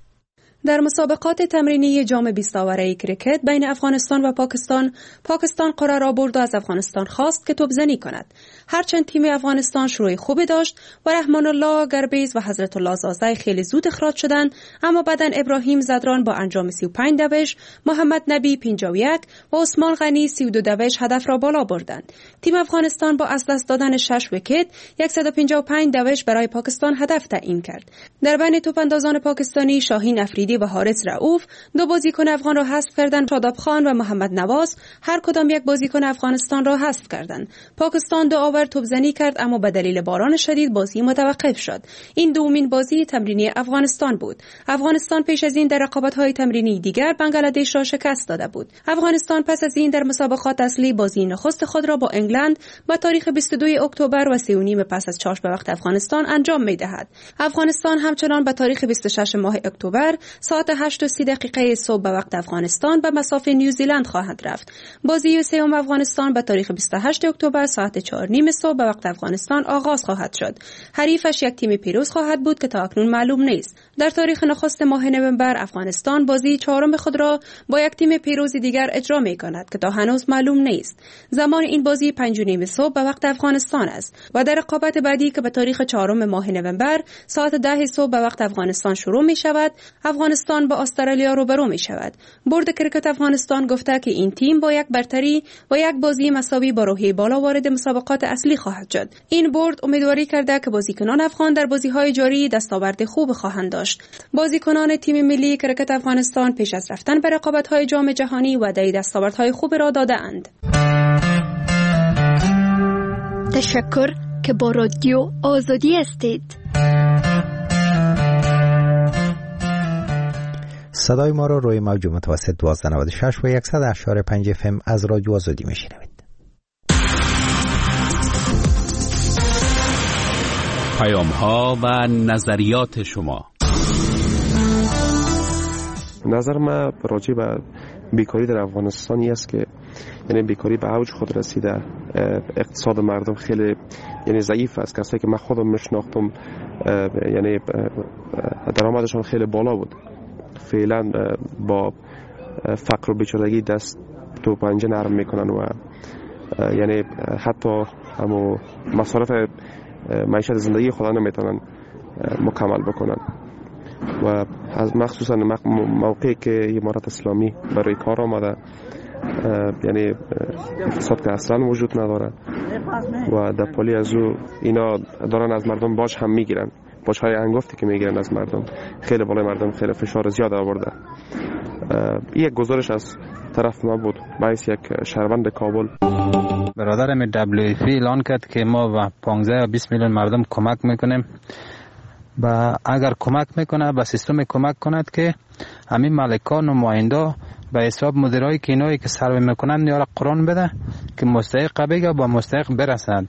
Speaker 12: در مسابقات تمرینی جام بیست اوره کرکت بین افغانستان و پاکستان، پاکستان قرار را برد و از افغانستان خواست که توپزنی کند. هرچند تیم افغانستان شروع خوبی داشت و رحمان الله گربیز و حضرت الله زازای خیلی زود اخراج شدند، اما بعداً ابراهیم زدران با انجام سی و پنج دوش، محمد نبی پنجاه و یک و عثمان غنی سی و دو دوش هدف را بالا بردند. تیم افغانستان با از دست دادن شش ویکت صد و پنجاه و پنج دوش برای پاکستان هدف تعیین کرد. در بین توپاندازان پاکستانی شاهین افریدی و حارث رؤوف دو بازیکن افغان را حذف کردند. شاداب خان و محمد نواز هر کدام یک بازیکن افغانستان را حذف کردند. پاکستان دو اوور توپزنی کرد، اما به دلیل باران شدید بازی متوقف شد. این دومین بازی تمرینی افغانستان بود. افغانستان پیش از این در رقابت‌های تمرینی دیگر بنگلادش را شکست داده بود. افغانستان پس از این در مسابقات اصلی بازی نخست خود را با انگلند با تاریخ بیست و دو اکتبر و سه و نیم پس از چاشت به وقت افغانستان انجام می‌دهد. افغانستان همچنان به تاریخ بیست و شش ماه اکتبر ساعت هشت و سی دقیقه صبح به وقت افغانستان به مسافه نیوزیلند خواهد رفت. بازی سوم افغانستان به تاریخ بیست و هشت اکتبر ساعت چهار و نیم صبح به وقت افغانستان آغاز خواهد شد. حریفش یک تیم پیروز خواهد بود که تا اکنون معلوم نیست. در تاریخ نخست ماه نوامبر افغانستان بازی چهارم خود را با یک تیم پیروز دیگر اجرا می‌کند که تا هنوز معلوم نیست. زمان این بازی پنج و نیم صبح به وقت افغانستان است و در رقابت بعدی که به تاریخ چهارم ماه نوامبر ساعت ده صبح به وقت افغانستان شروع می‌شود، افغانستان با استرالیا روبرو می‌شود. بورد کرکت افغانستان گفته که این تیم با یک برتری و یک بازی مساوی با روحیه بالا وارد مسابقات اصلی خواهد شد. این بورد امیدواری کرده که بازیکنان افغان در بازی‌های جاری دستاورد خوب خواهند داشت. بازیکنان تیم ملی کرکت افغانستان پیش از رفتن به رقابت‌های جام جهانی وعده دستاوردهای خوب را داده‌اند.
Speaker 7: تشکر که با رادیو آزادی هستید.
Speaker 1: صدای ما را روی موج متوسط دوازده نود و شش و صد و یک و پنج اف ام از رادیو آزادی میشنوید.
Speaker 6: پیام ها و نظریات شما.
Speaker 5: نظر من راجع به بیکاری در افغانستانی است که یعنی بیکاری به اوج خود رسیده. اقتصاد مردم خیلی یعنی ضعیف است. کسایی که من خودم میشناختم یعنی درآمدشون خیلی بالا بود، فعلا با فقر و بیچارگی دست تو پنجه نرم میکنن و یعنی حتی همو مصارف معیشت زندگی خود نمیتونن مکمل بکنن و از مخصوصا موقعی که امارت اسلامی برای کار آمده یعنی اقتصاد که اصلا وجود نداره و در پالی از او اینا دارن از مردم باج هم میگیرن، باج های انگفتی که میگیرن از مردم خیلی بالای مردم خیلی فشار زیاد آورده. این یک گزارش از طرف ما بود باعث یک شهروند کابل.
Speaker 11: برادرم دبلیو اف اعلان کرد که ما با پانزده و بیست میلیون مردم کمک میکنیم و اگر کمک میکنه به سیستم کمک کند که همین مالکان و نماینده به حساب مدیرای که اینایی که سروی میکنن یا قرآن بده که مستحق بگه با مستحق برسند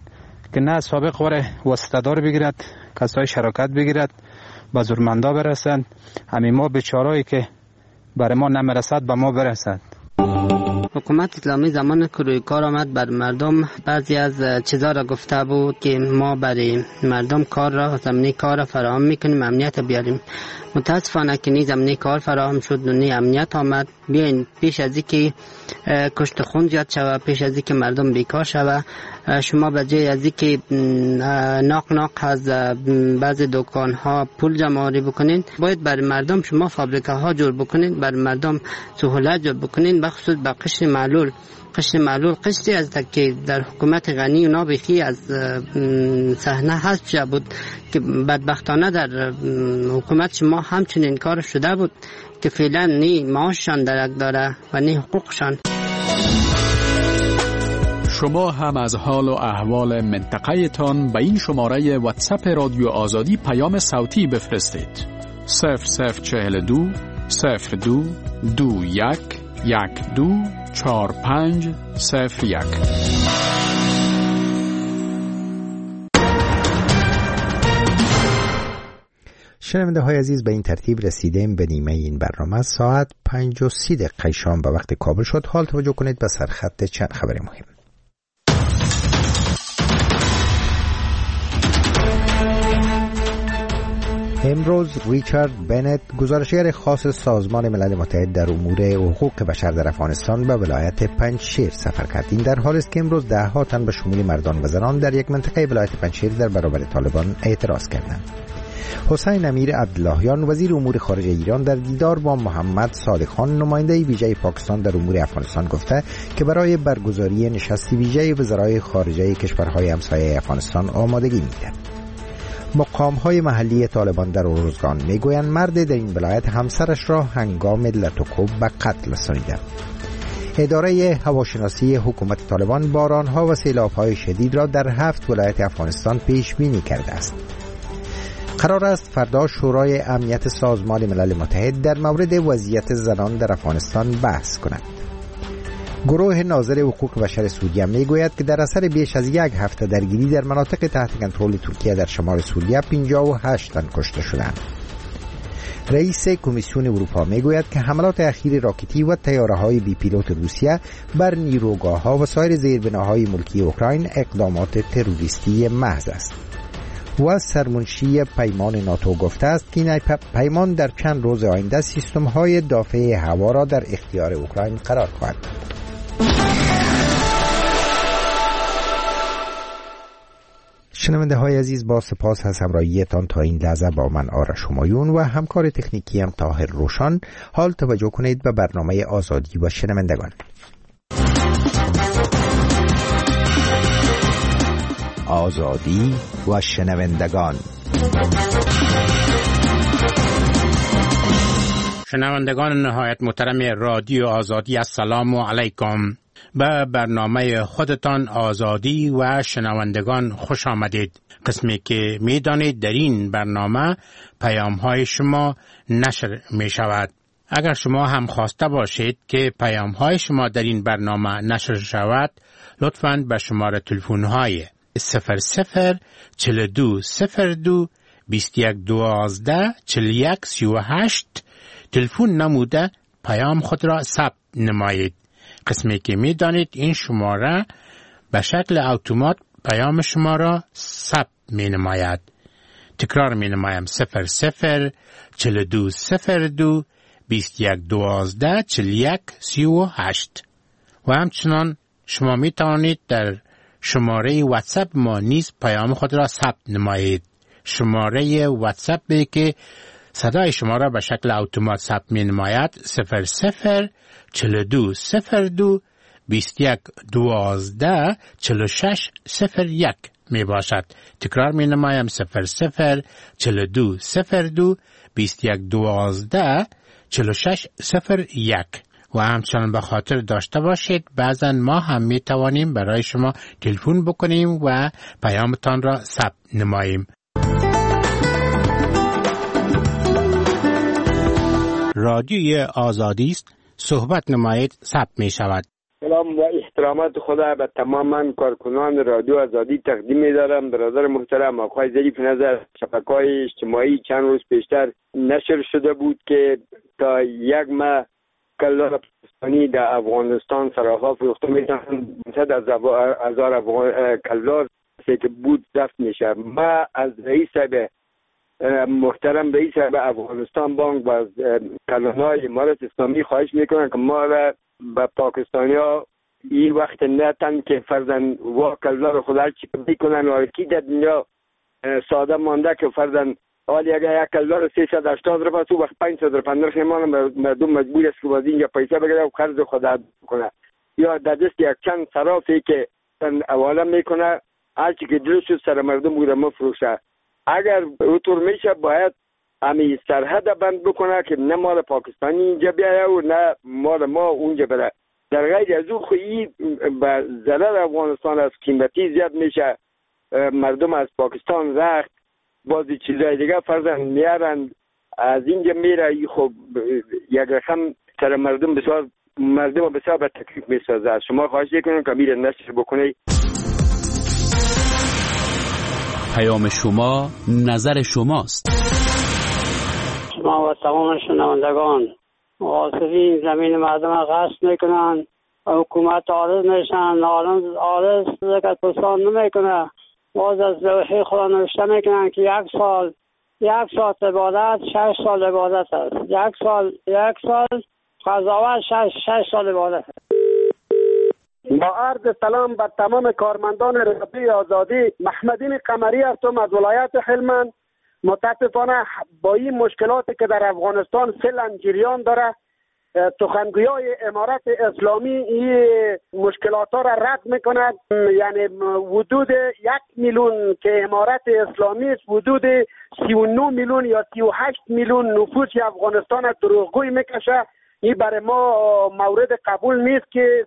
Speaker 2: که نه سابق وره واسطه‌دار بگیرد، کسای شراکت بگیرد، به زورمندا برسند، همین ما بیچارهایی که برای ما نمیرسد به ما برسد.
Speaker 4: حکومت اسلامی زمان که روی کار آمد بر مردم بعضی از چیزا را گفته بود که ما برای مردم کار را زمینه کار را فراهم میکنیم، امنیت بیاریم. متاسفانه که نی زمینه کار فراهم شد و نی امنیت آمد. بیاین پیش از اینکه کشت خون زیاد شود، پیش از اینکه مردم بیکار شود، شما به جای از اینکه ناق ناق از بعضی دکان ها پول جمع آوری بکنین، باید برای مردم شما فابریکه ها جور بکنین، برای مردم سهولت جور بکنین، بخصوص به قشر معلول. قشر معلول قشری از که در حکومت غنی و نابخی از صحنه حذف شده بود که بدبختانه در حکومت شما همچنین کار شده بود که فعلا نی معاششان درک داره و نی حقوقشان.
Speaker 8: شما هم از حال و احوال منطقه تان به این شماره واتساپ رادیو آزادی پیام صوتی بفرستید. صفر صفر چهل دو صفر دو دو یک یک دو چهار پنج صفر یک.
Speaker 1: شنونده های عزیز، به این ترتیب رسیدیم به نیمه این برنامه. ساعت پنج و سی دقیقه شام به وقت کابل شد. حال توجه کنید به سرخط چند خبر مهم. امروز ریچارد بنت، گزارشگر خاص سازمان ملل متحد در امور حقوق بشر در افغانستان، به ولایت پنجشیر سفر کرد. این در حالی است که امروز ده ها تن به شمول مردان و زنان در یک منطقه ولایت پنجشیر در برابر طالبان اعتراض کردند. حسین امیر عبداللهیان، وزیر امور خارجه ایران، در دیدار با محمد صادق خان، نماینده ویژه پاکستان در امور افغانستان، گفته که برای برگزاری نشست ویژه وزرای خارجه کشورهای همسایه افغانستان آمادگی می‌دهد. مقام‌های محلی طالبان در ارزگان میگویند مرد در این ولایت همسرش را هنگام لطوکوب به قتل رسانیده. اداره هواشناسی حکومت طالبان باران‌ها و سیلاب‌های شدید را در هفت ولایت افغانستان پیش بینی کرده است. قرار است فردا شورای امنیت سازمان ملل متحد در مورد وضعیت زنان در افغانستان بحث کند. گروه ناظر حقوق بشر سوریه میگوید که در اثر بیش از یک هفته درگیری در مناطق تحت کنترل ترکیه در شمال سوریه پنجاه و هشت تن کشته شدند. رئیس کمیسیون اروپا میگوید که حملات اخیر راکتی و طیاره‌های بی پیلوت روسیه بر نیروگاه‌ها و سایر زیربناهای ملکی اوکراین اقدامات تروریستی محض است. و سرمنشی پیمان ناتو گفته است که این پیمان در چند روز آینده سیستم‌های دافع هوا را در اختیار اوکراین قرار خواهد داد. شنونده های عزیز، با سپاس از همراهیتان تا این لحظه با من آرش همایون و همکار تکنیکی هم طاهر روشن. حال توجه کنید به برنامه آزادی و شنوندگان. آزادی و شنوندگان.
Speaker 6: شنوندگان نهایت محترم رادیو آزادی، السلام علیکم. به برنامه خودتان آزادی و شنوندگان خوش آمدید. قسمی که می دانید در این برنامه پیام های شما نشر می شود. اگر شما هم خواسته باشید که پیام های شما در این برنامه نشر شود، لطفاً به شماره تلفن های صفر صفر چهل و دو صفر دو بیست و یک دوازده چهل و یک سی و هشت تلفن نموده پیام خود را ثبت نمایید. قسمی که می دانید این شماره به شکل اتومات پیام شما را ثبت می نماید. تکرار می نمایم: صفر صفر چهل و دو صفر دو بیست و یک دوازده چهل و یک سی و هشت. و همچنان شما می توانید در شماره واتساپ ما نیز پیام خود را ثبت نمایید. شماره واتساپ که صدای شما را به شکل اتومات ثبت می نماید صفر صفر چهل و دو صفر دو بیست و یک دوازده چهل و شش صفر یک می باشد. تکرار می نمایم: صفر صفر چهل و دو صفر دو بیست و یک دوازده چهل و شش صفر یک. و همچنان به خاطر داشته باشید بعضا ما هم می توانیم برای شما تلفن بکنیم و پیامتان را ثبت نماییم. رادیوی آزادی است، صحبت نمایید، ثبت می شود.
Speaker 9: سلام و احترامات خدا به تماما کارکنان رادیو آزادی تقدیم می‌دارم. برادر محترم آقای ظریف نظر، شبکه‌های اجتماعی چند روز پیشتر نشر شده بود که تا یک ماه کلدار پاکستانی در افغانستان سراها فروخته میشن. صد هزار کلدار که بود ضبط میشه. ما از رئیس محترم رئیس افغانستان بانک و از کانون‌های امارت اسلامی خواهش میکنن که ما را به پاکستانی ها این وقت نتن که فرزن وا کلدار خدا چی میکنن و کی در دنیا ساده مانده که فرزن حالی اگر یک کلدار سیصد و هشتاد روپیه تو وقت پنجصد روپیه نرخ میمانه، مردم مجبور است که باز اینجا پیسه بگیره و قرض خدا کنه یا در دست یک چند صرافی که حواله میکنه هرچی که دل شد سر مردم بوده مفروشه. اگر اونطور میشه باید همی سرحد بند بکنه که نه مال پاکستانی اینجا بیایه و نه مال ما اونجا بره. در غیر از او خویی به ضرر افغانستان از قیمتی زیاد میشه. مردم از پاکستان رخت بازی چیزای دیگه فرزن میارن از اینجا میره. خب یک رقم سر مردم بسیار مردم بسیار به تکلیف میسازه. از شما خواهش کنم که میره نشر بکنی.
Speaker 15: پیام شما نظر شماست.
Speaker 10: شما و تمام شنوندگان، غاصبین زمین مردم را غصب میکنن، حکومت عارض میشن، عارض زکات پرسان نمیکنه. باز از لوحه خدا نوشته میکنن که یک سال یک ساعت عبادت شش سال عبادت است. یک سال یک سال قضاوت شش شش سال عبادت است.
Speaker 14: با عرض سلام به تمام کارمندان رادیوی آزادی، محمدین قمری هستم از ولایت هلمند. متاسفانه با این مشکلاتی که در افغانستان فعلا جریان داره، سخنگویای امارت اسلامی این مشکلات ها را رد میکند. یعنی حدود یک میلیون که امارت اسلامی است، حدود سی و نه میلیون یا سی و هشت میلیون نفوس افغانستان را دروغگوی میکشه. این برای ما مورد قبول نیست که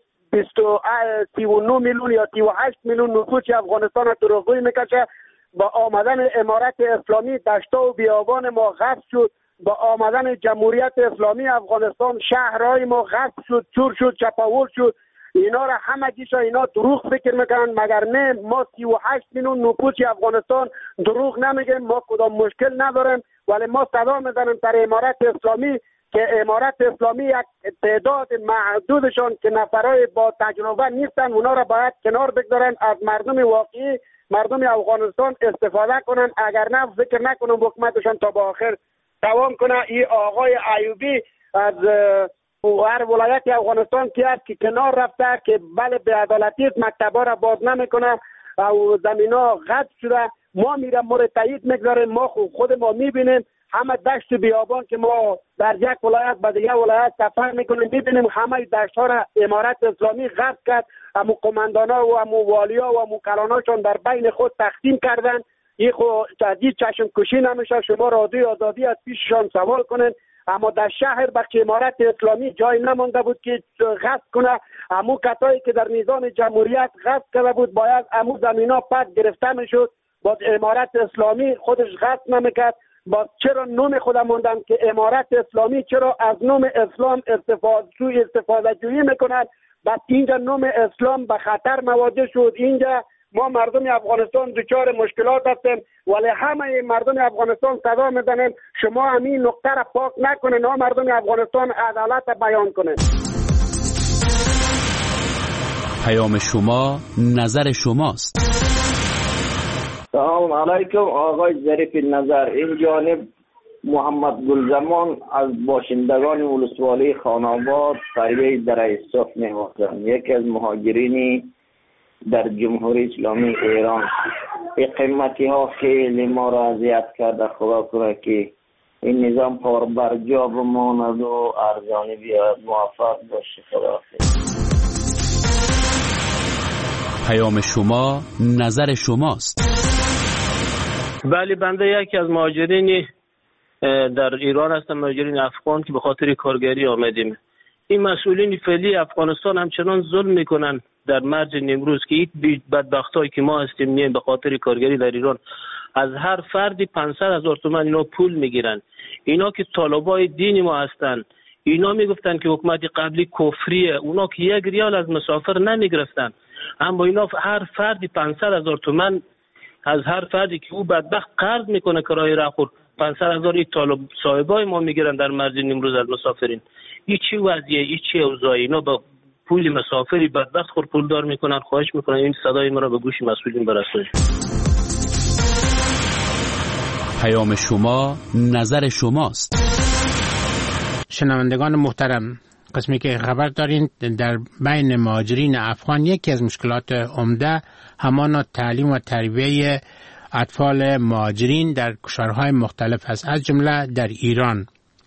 Speaker 14: سی و نه میلیون یا سی و هشت میلیون نفوس افغانستان را دروغگوی میکشه. با آمدن امارت اسلامی دشتا و بیابان ما غصب شد. با آمدن جمهوریت اسلامی افغانستان شهرهای ما غصب شد، چور شد، چپاول شد. اینا را همه گیشا اینا دروغ فکر میکنن، مگر نه ما سی و هشت میلیون نفوس افغانستان دروغ نمیگیم. ما کدام مشکل نداریم، ولی ما صدا میزنیم در امارت اسلامی که امارت اسلامی یک تعداد محدودشان که نفرای با تجربه نیستن، اونا را باید کنار بگذارن، از مردم واقعی مردم افغانستان استفاده کنن. اگر نه فکر نکنم حکومتشان تا با آخر دوام کنه. این آقای ایوبی از هر ولایت افغانستان که است که کنار رفته که بله به عدالتی مکتبا را باز نمیکنه و زمینا غصب شده. ما میرم ما را تایید میگذاریم. ما خود ما میبینیم همه دشت بیابان که ما در یک ولایت به دیگه ولایت سفر میکنیم میبینیم همه دشت ها را امارت اسلامی غصب کرد. امو قماندانا و امو والیا و امو کلاناشون در بین خود تقسیم کردن. این خود تدید چشم کشی نمیشه. شما رادیو آزادی از پیششان سوال کنن. اما در شهر بخش امارت اسلامی جای نمانده بود که غصب کنه. امو کسایی که در نظام جمهوریت غصب کرده بود باید امو زمینا پس گرفته میشد. باز امارت اسلامی خودش غصب نمیکرد. باز چرا نوم خودم موندن که امارت اسلامی چرا از نوم اسلام استفاده جوی استفاده جویی میکنن؟ بس اینجا نوم اسلام به خطر مواجه شد. اینجا ما مردم افغانستان دچار مشکلات هستیم، ولی همه مردم افغانستان صدا میزنن شما همین نقطه را پاک نکنین، ما مردم افغانستان عدالت بیان کنین.
Speaker 15: پیام شما نظر شماست.
Speaker 24: سلام علیکم آقای ظریف نظر. این جانب محمد گلزمان از باشندگان ولسوالی خاناباد قریه در صف می‌باشم. یکی از مهاجرینی در جمهوری اسلامی ایران. این قیمتی ها خیلی ما را اذیت کرده. خدا کنه که این نظام پار بر جا بماند و ارزانی بیاد. موفق باشه. خدا حافظ.
Speaker 15: پیام شما نظر شماست.
Speaker 25: بله بنده یکی از مهاجرین در ایران هستم، مهاجرین افغان که به خاطر کارگری آمدیم. این مسئولین فعلی افغانستان همچنان ظلم میکنن در مرج نیمروز که این بدبختایی که ما هستیم نیم به خاطر کارگری در ایران از هر فردی پانصد هزار تومان اینا پول میگیرن. اینا که طالبای دین ما هستن، اینا میگفتن که حکومت قبلی کفریه، اونا که یک ریال از مسافر نمیگرفتن، اما اینا هر فردی پانصد هزار تومان از هر فردی که او بدبخت قرض میکنه کرایه را خور پانصد هزار یک طالب صاحبای ما میگیرن در مرز نیمروز از مسافرین. این چی وضعیه؟ این چی اوضاعی؟ اینا با پول مسافری بدبخت خور پولدار میکنن. خواهش میکنن این صدای ما را به گوش مسئولین برسونید.
Speaker 6: پیام شما نظر شماست.
Speaker 3: شنوندگان محترم، قسمی که خبر دارین در بین مهاجرین افغان یکی از مشکلات عمده همان تعلیم و تربیه اطفال مهاجرین در کشورهای مختلف است، از جمله در ایران.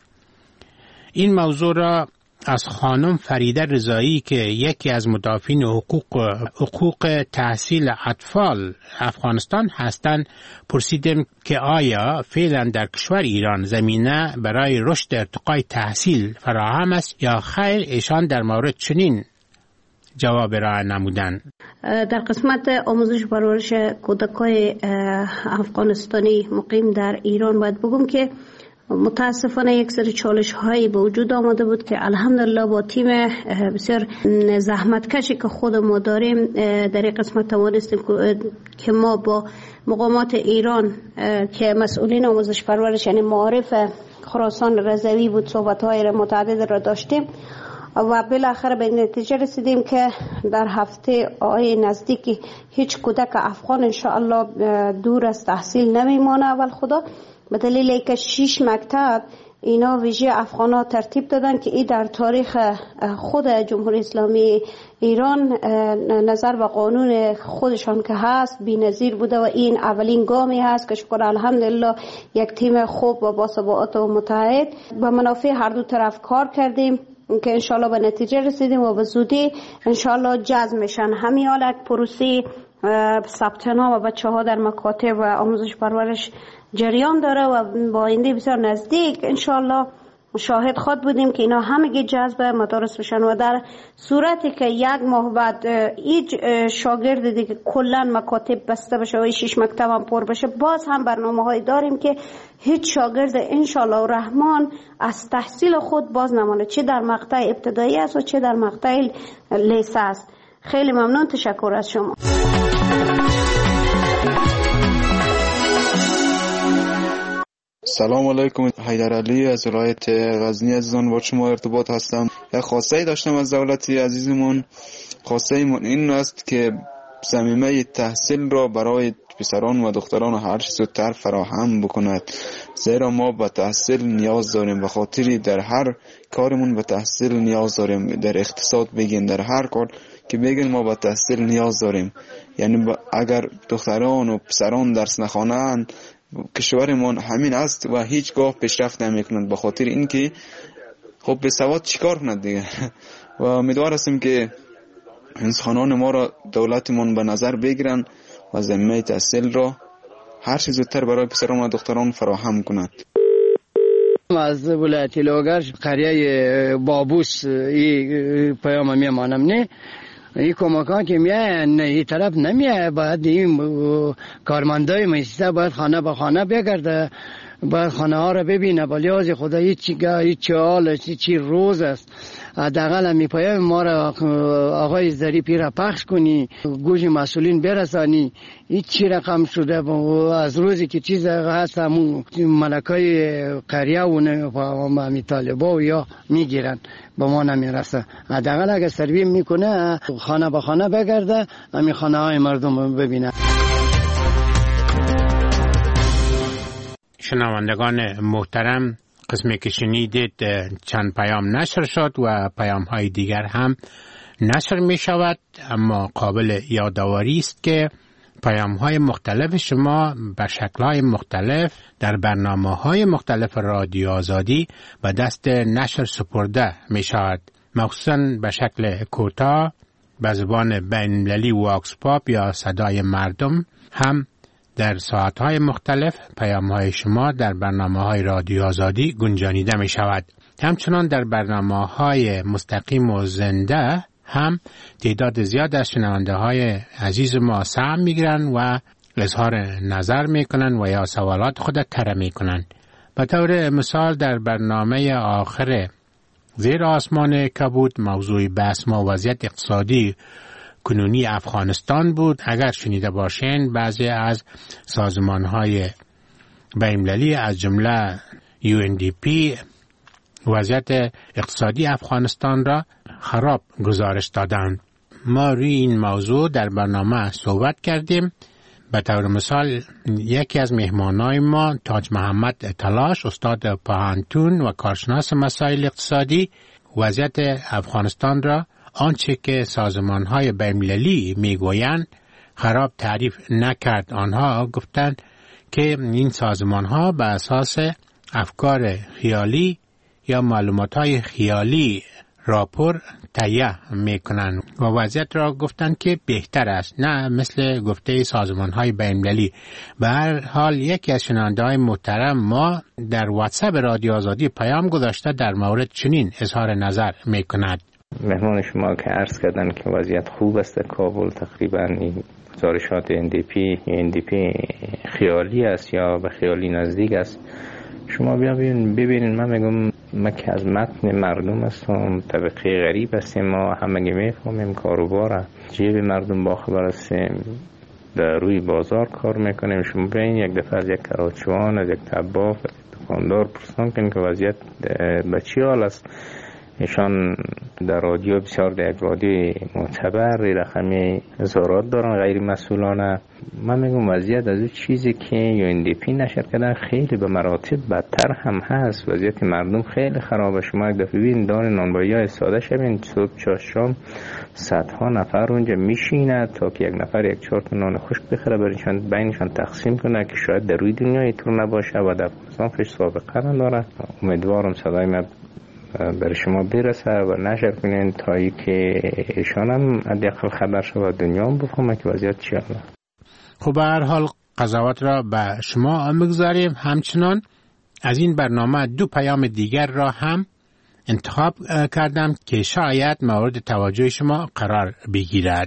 Speaker 3: این موضوع را از خانم فریده رضایی که یکی از مدافعین حقوق حقوق تحصیل اطفال افغانستان هستند پرسیدیم که آیا فعلا در کشور ایران زمینه برای رشد ارتقای تحصیل فراهم است یا خیر؟ ایشان در مورد چنین جواب را نمودند.
Speaker 16: در قسمت آموزش و پرورش کودکان افغانستانی مقیم در ایران باید بگم که متاسفانه یک سری چالش هایی به وجود آمده بود که الحمدلله با تیم بسیار زحمتکشی که خود ما داریم در این قسمت توانستیم که ما با مقامات ایران که مسئولین آموزش پرورش یعنی معارف خراسان رضوی بود صحبت های متعدد را داشتیم و بالاخره به نتیجه رسیدیم که در هفته آی نزدیکی هیچ کودک افغان انشاءالله دور از تحصیل نمیمانه. اول خدا به دلیل اینکه شش مکتب اینا ویژه افغانا ترتیب دادن که این در تاریخ خود جمهوری اسلامی ایران نظر و قانون خودشان که هست بی‌نظیر بوده و این اولین گامی هست که شکر الحمدلله یک تیم خوب و باثبات و متحد به منافع هر دو طرف کار کردیم که انشالله به نتیجه رسیدیم و به زودی انشالله جذب میشن. همین حال یک پروسه ثبت نام و بچه ها در مکاتب و آموزش پرورش جریان داره و با آینده بسیار نزدیک انشالله شاهد خود بودیم که اینا همگی جذب مدارس بشن و در صورتی که یک ماه بعد هیچ شاگرد دیگه کلا مکاتب بسته بشه و شش مکتب هم پر بشه، باز هم برنامه هایی داریم که هیچ شاگرد انشالله و رحمان از تحصیل خود باز نمانه، چه در مقطع ابتدایی است و چه در مقطع لیسه است. خیلی ممنون، تشکر از شما.
Speaker 17: سلام علیکم، حیدرعلی از ولایت غزنی عزیزان با شما ارتباط هستم. یک خواسته داشتم از دولت عزیزمون. خواسته ایمون این است که ضمیمه تحصیل را برای پسران و دختران هر چه زودتر فراهم بکند، زیرا ما به تحصیل نیاز داریم، به خاطری در هر کارمون به تحصیل نیاز داریم. در اقتصاد بگین، در هر کار که بگین ما به تحصیل نیاز داریم. یعنی اگر دختران و پسران درس نخوانند کشورمون همین است و هیچگاه پیشرفت نمیکنند، به خاطر اینکه خب به سواد چیکار کند دیگه. و امیدوار هستیم که انسانان ما را دولتمون به نظر بگیرن و ضمیمه تحصیل را هر چه زودتر برای پسران و دختران فراهم کند.
Speaker 19: از ولایت لوگر قریه بابوس این پیام میمانم. نه این کمکان که میایه نه این طرف نمیایه، باید این کارمندای مجلسه باید خانه به خانه بگرده، باید خانه ها را ببینه با لحاظ خدا هیچ چی هیچ حال است، چی روز است. حداقل می پیام ما را آقای ظریفی را پخش کنی، گوش مسئولین برسانی. هیچ چی رقم شده از روزی که چیز هست همون ملکای قریه و همی طالبا و یا میگیرن با ما نمیرسه. حداقل اگر سروی میکنه خانه به خانه بگرده، همین خانه های مردم ببینه.
Speaker 3: شنوندگان محترم، قسمی که شنیدید چند پیام نشر شد و پیام های دیگر هم نشر می شود، اما قابل یادآوری است که پیام های مختلف شما به شکل های مختلف در برنامه های مختلف رادیو آزادی به دست نشر سپرده می شود، مخصوصا به شکل کوتاه به زبان بین المللی واکس پاپ یا صدای مردم. هم در ساعت‌های مختلف پیام‌های شما در برنامه‌های رادیو آزادی گنجانیده می‌شود. همچنان در برنامه‌های مستقیم و زنده هم تعداد زیاد از شنونده‌های عزیز ما سهم می‌گیرند و اظهار نظر می‌کنند و یا سوالات خود طرح می‌کنند. به طور مثال در برنامه آخر زیر آسمان کبود موضوع بحث ما وضعیت اقتصادی کنونی افغانستان بود. اگر شنیده باشین بعضی از سازمان‌های بین‌المللی از جمله یو ان دی پی وضعیت اقتصادی افغانستان را خراب گزارش دادند. ما روی این موضوع در برنامه صحبت کردیم. به طور مثال یکی از مهمانای ما تاج محمد تلاش، استاد پوهنتون و کارشناس مسائل اقتصادی، وضعیت افغانستان را آنچه که سازمان‌های بین‌المللی میگویند خراب تعریف نکرد. آنها گفتند که این سازمان‌ها به اساس افکار خیالی یا معلومات‌های خیالی راپور تهیه میکنن و وضعیت را گفتن که بهتر است، نه مثل گفته سازمان‌های بین‌المللی. به هر حال یکی از شنونده‌های محترم ما در واتساپ رادیو آزادی پیام گذاشته در مورد چنین اظهار نظر میکند.
Speaker 18: مهمان شما که عرض کردن که وضعیت خوب است در کابل، تقریبا این گزارشات ان دی پی ان دی پی خیالی است یا به خیالی نزدیک است. شما بیا ببینید ببینید من میگم ما که از متن مردم هستم، طبقه غریب هستیم، ما همگی میفهمیم کاروباره، جیب مردم باخبر هستیم، در روی بازار کار میکنیم. شما ببین یک دفعه از یک کراچوان، از یک طباخ، دکاندار پرسان کنید که وضعیت به چی حال است. ایشان در رادیو بسیار در یک رادیو معتبر رقمی اظهارات دارن غیر مسئولانه. من میگم وضعیت از اون چیزی که یو ان دی پی نشر کردن خیلی به مراتب بدتر هم هست. وضعیت مردم خیلی خرابه. شما یک دفعه ببین دار نانوایی ساده شبین صبح چا شام صدها نفر اونجا میشینه تا که یک نفر یک چهار تا نان خشک بخره برایشان بینشان تقسیم کنه که شاید در روی دنیا اینطور نباشه و در افغانستان فش سابقه داره. امیدوارم صدای من برای شما برسه و نشر کنین تا ای که ایشان هم حداقل خبر شود دنیا هم بفهمه که وضعیت چیه.
Speaker 3: خب به هر حال قضاوت را به شما بگذاریم. همچنان از این برنامه دو پیام دیگر را هم انتخاب کردم که شاید مورد توجه شما قرار بگیرد.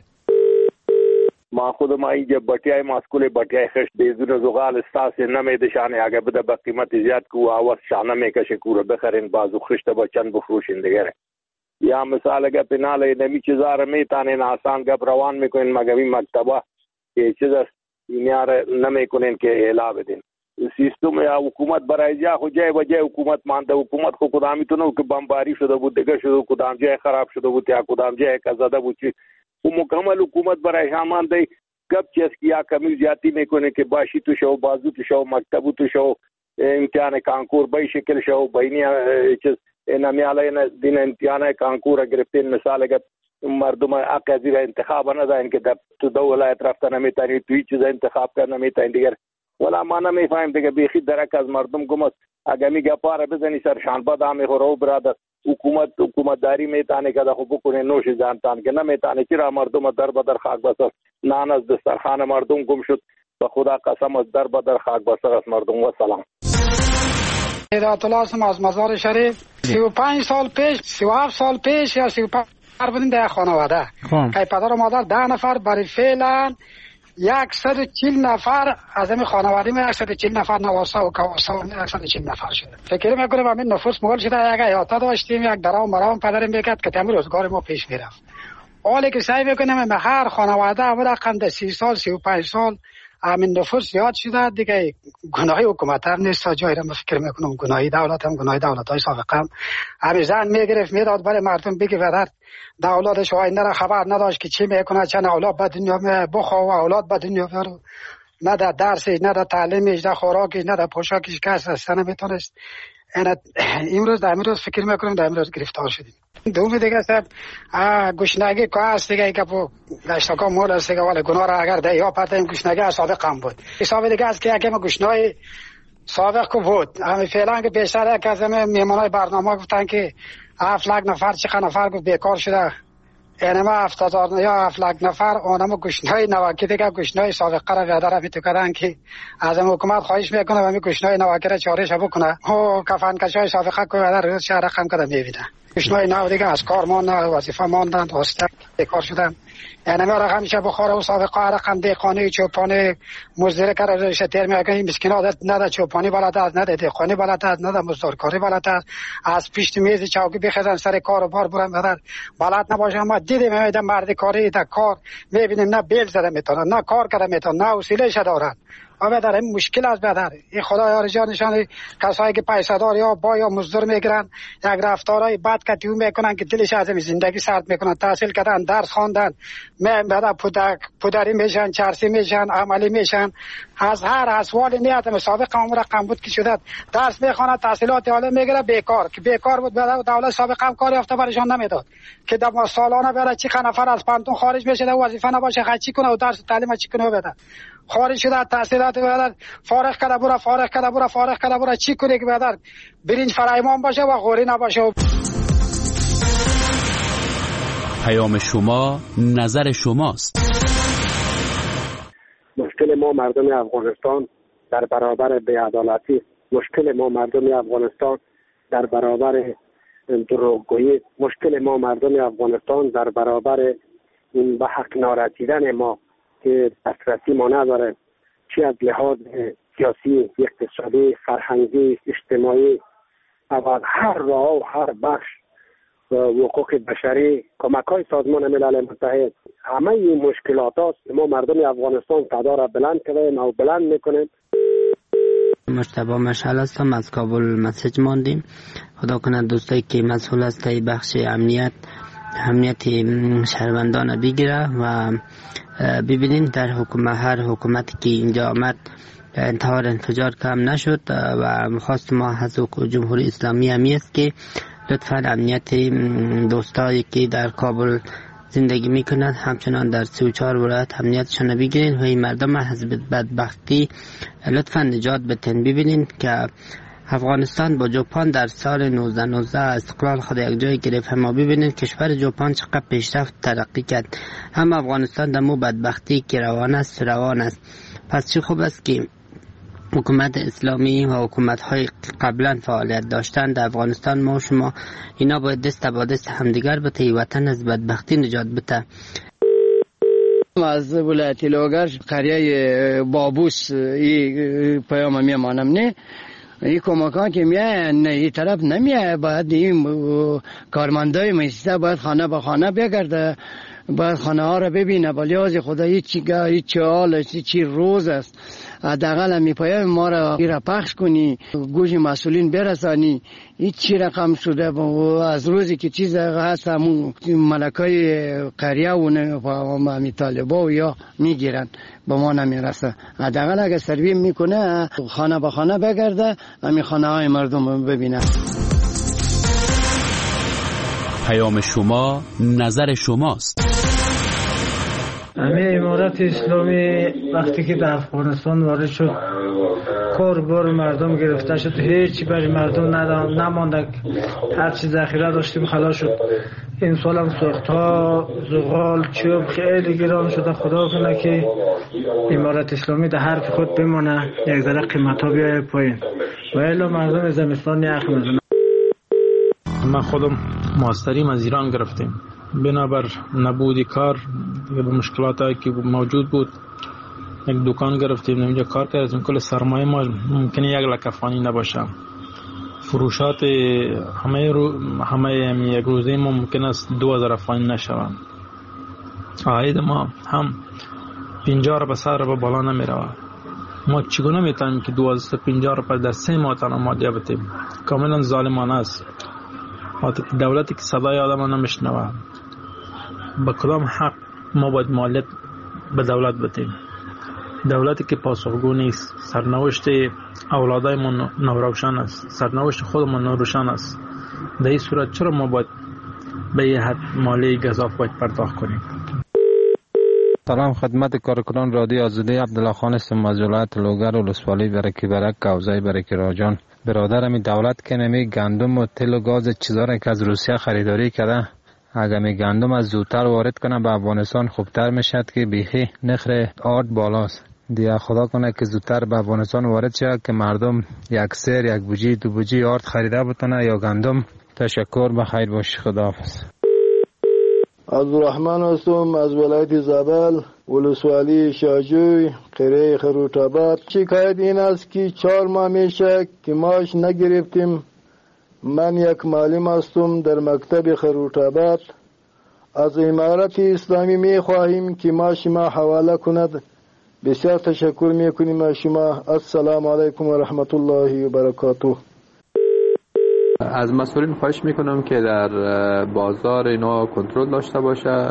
Speaker 20: ما خود ما اینجا بطیای ماسکول بطیای خشت بیزون زغال استاس نمیده شانه اگه بده با قیمت زیاد کو آواز شانه میکشه کوره بخرین بازو خشت با چند بفروشین دیگره. یا مثال اگه پیناله نمی چیزا را میتانین آسان گپ روان میکنین مگمی مکتبه که چیز است اینیار نمیکنین که اعلا بدین. سیستم یا حکومت برای جا خو جای وجه حکومت مانده. حکومت خو کدامی تو نو که بمباری شده بود دیگه شده کدام جای خراب شده بود یا کدام جای کزاده بود چی و مکمل حکومت برای همان دی کب چیز کیا کمی زیادتی میکنه که باشی تو شو بازو تو شو مکتبو تو شو امتحان کانکور بای شکل شو بینی چیز نمیاله دین امتحان کانکور گرفتین مثال اگر مردم اقاضی را انتخاب ندارن که در تو دو ولایت رفتن نمیتونی توی چیز انتخاب کردن نمیتونی دیگر ولا ما نمیفهم دیگه بیخی درک از مردم گمست اگه میگه پاره بزنی سرشان باد همه خورو برادر حکومت حکومت داری میتانه که خو بکنه نوش جانتان که نمیتانه چرا مردم در بدر خاک بسر نان از دسترخوان مردم گم شد به خدا قسم از در بدر خاک بسر از مردم. و سلام.
Speaker 21: هدایت الله هستم از مزار شریف. سی و پنج سال پیش سی و هفت سال پیش یا سی و پنج بودیم در خانواده که پدر و مادر ده نفر برای فعلا صد و چهل نفر از این خانواده ما صد و چهل نفر نواسا و کواسا و صد و چهل نفر شده. فکر میکنم همین نفوس مول شده یک حیاتا داشتیم یک درام مرام پدرم میکرد که تمام روزگار ما پیش میرفت. حالی که سعی میکنم به هر خانواده همون رقم ده سی سال سی و پنج سال همین نفوس زیاد شده دیگه. گناهی حکومت هم نیست جایی را فکر میکنم گناهی دولت هم گناهی دولت های سابق هم همین زن میگرفت میداد برای مردم بگی ودر دولتش آینده را خبر نداشت که چی میکنه چند اولاد به دنیا بخوا و اولاد به دنیا بیارو نه در درسش نه در تعلیمش نه خوراکش نه در پوشاکش کس اصلا نمیتونست. امروز در امروز فکر میکنم در امروز گرفتار شدیم. دوم دیگه صاحب گشنگی که هست دیگه که پو گشتاکا مول است دیگه ولی گناه را اگر ده یا پتیم گشنگی سابق هم بود. حساب دیگه است که یکی ما گشنای سابق کو بود. همین فعلا که بیشتر یک از میهمانای برنامه گفتن که هفت لک نفر چقدر نفر گفت بیکار شده. اینما هفتاد هزار یا هفت لک نفر اونم گشنای نواکی دیگه گشنای سابقه را بیادر بیتو کردن که از حکومت خواهش میکنه همین گشنای نواکی را چارش بکنه. او کفن کشای سابقه کو بیادر روز شهر رقم کده میبینه. گشنای نو دیگه از کار ماندن وظیفه ماندن دوسته بیکار شدن. یعنی ما رقم میشه بخوره و سابقه رقم دهقانی چوپانی مزدور کرده شتر میگه این مسکین عادت نده چوپانی بلد است، نده دهقانی بلد است، نده مزدورکاری بلد است، از پیش میز چوکی بخزن سر کار و بار برم بدن بلد نباشه. ما دیدیم میدم مرد کاری تا کار میبینیم نه بیل زده میتونه نه کار کرده میتونه نه وسیله ش دارن. ما بدر این مشکل است بدر این خدا یار جان نشان کسایی که پیسه دار یا با یا مزدور میگیرن یک رفتارای بد کتیو میکنن که دلش از زندگی سرد میکنن. تحصیل کردن درس خواندن می بعد پدر پدری میشن چرسی میشن عملی میشن از هر اسوال نیت مسابقه عمر رقم بود که شده درس میخونه تحصیلات عالی میگیره بیکار که بیکار بود بعد دولت سابقه هم کاری یافته برشان نمیداد که در سالانه بره چی نفر از پانتون خارج میشه و وظیفه نباشه چی کنه و درس تعلیم چی کنه بده خارج شده تحصیلات بعد فارغ کرده برا فارغ کرده برا فارغ کرده برا چی کنه که بعد برنج فرایمان باشه و غوری نباشه.
Speaker 15: پیام شما نظر شماست.
Speaker 14: مشکل ما مردم افغانستان در برابر بی‌عدالتی، مشکل ما مردم افغانستان در برابر دروغگویی، مشکل ما مردم افغانستان در برابر این به حق نارسیدن ما که دسترسی ما نداره، چی از لحاظ سیاسی، اقتصادی، فرهنگی، اجتماعی و هر راه و هر بخش حقوق بشری، کمک‌های سازمان ملل متحد، همه این مشکلات هاست. ما مردم افغانستان صدا را بلند کردیم و بلند میکنیم.
Speaker 4: مجتبی مشعل هستم، از کابل مسیج ماندیم. خدا کنه دوستایی که مسئول است ای بخش امنیت امنیت شهروندان بگیره و ببینین در حکومت هر حکومتی که اینجا آمد انتحار انفجار کم نشد و خواست ما از جمهوری اسلامی همی است که لطفا امنیت دوستایی که در کابل زندگی میکنند همچنان در سی و چهار ولایت امنیتشان بگیرین و این مردم از بدبختی لطفا نجات بتین. ببینین که افغانستان با ژاپن در سال نوزده نوزده استقلال خود یک جای گرفت. ما ببینید کشور ژاپن چقدر پیشرفت ترقی کرد، هم افغانستان در مو بدبختی که روان است روان است. پس چه خوب است که حکومت اسلامی و حکومت های قبلا فعالیت داشتن در افغانستان. ما شما اینا باید دست با دست همدیگر بته وطن از بدبختی نجات بده.
Speaker 19: از ولایت لوگر قریه بابوس این پیام میمانم نه این کمکان که میایه نه این طرف نمیایه. باید این کارمندای مجلس باید خانه به خانه بگرده، باید خانه ها رو ببینه با لیاز خدایی چی گاری چی حال چی روز است. حداقل همی پیام ما را را پخش کنی، گوش مسئولین برسانی این چی رقم شده از روزی که چیز هست همون ملکای قریه و همی طالبا و یا میگیرن با ما نمیرسه. حداقل اگه سروی میکنه خانه به خانه بگرده همی خانه های مردم ببینه.
Speaker 15: پیام شما نظر شماست.
Speaker 7: همه امارت اسلامی وقتی که در افغانستان وارد شد کار بار مردم گرفته شد، هیچی برای مردم نمانده، هر چی ذخیره داشتیم خلاص شد. این سال هم سوخت‌ها زغال چوب خیلی گران شده. خدا کنه که امارت اسلامی در حرف خود بمانه، یک ذره قیمت‌ها بیاید پایین و الا مردم زمستان یخ میزنه.
Speaker 12: ما خودم ماستریم از ایران گرفتیم بنابر نبودی کار به مشکلاتی که موجود بود. یک دکان گرفتیم اونجا کار کردیم. کل سرمایه ما ممکنه یک لک افغانی نباشه. فروشات همه رو همه یک روزه ما ممکن است دو هزار افغانی نشوند. عاید ما هم پنجاه رو به سر رو بالا نمی رود. ما چگونه میتونیم که دوازده پنجاه رو پر در سه ماه تنها مادیه بتیم؟ کاملا ظالمانه است. دولتی که صدای آدم نمیشنوه با کدام حق ما باید مالیات به دولت بتیم؟ دولتی که پاسخگو نیست. سرنوشت اولادای ما نوروشن است، سرنوشت خودمون نوروشن است. در این صورت چرا ما باید به یه حد مالی گزاف باید پرداخت کنیم؟
Speaker 2: سلام خدمت کارکنان رادیو آزادی. عبدالله خان هستم از ولایت لوگر و ولسوالی برکی برک کوزای برکی راجان. برادرم دولت که نمی گندم و تل و گاز چیزا را که از روسیه خریداری کرده، اگر می گندم از زودتر وارد کنه به افغانستان خوبتر میشد که بیخی نخر آرد بالاست. دیگه خدا کنه که زودتر به افغانستان وارد شد که مردم یک سیر یک بوجی دو بوجی آرد خریده بتونه یا گندم. تشکر، بخیر باش، خداحافظ.
Speaker 5: عبدالرحمن هستم از ولایت زابل، ولسوالی شاجوی، قریه خروط‌آباد. شکایت این است که چهار ماه میشه که معاش نگرفتیم. من یک معلم هستم در مکتب خروط‌آباد. از امارت اسلامی می خواهیم که معاش ما حواله کند. بسیار تشکر میکنیم از شما. السلام علیکم و رحمت الله و برکاته.
Speaker 11: از مسئولین خواهش میکنم که در بازار اینا کنترل داشته باشه.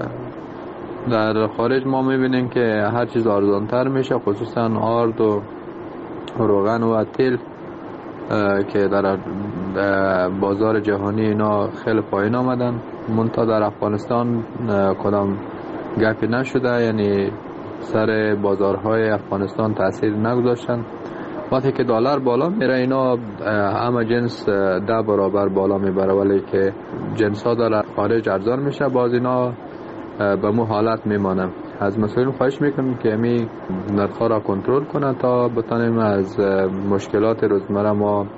Speaker 11: در خارج ما میبینیم که هر چیز ارزانتر میشه، خصوصا آرد و روغن و تیل که در بازار جهانی اینا خیلی پایین آمدن. منتها در افغانستان کدام گپی نشده، یعنی سر بازارهای افغانستان تاثیر نگذاشتن. وقتی که دلار بالا میره اینا همه جنس ده برابر بالا میبره، ولی که جنس ها در خارج ارزان میشه، باز اینا به مو حالت میمانه. از مسئولین خواهش میکنم که امی نرخ‌ها را کنترل کنه تا بتانیم از مشکلات روزمره ما.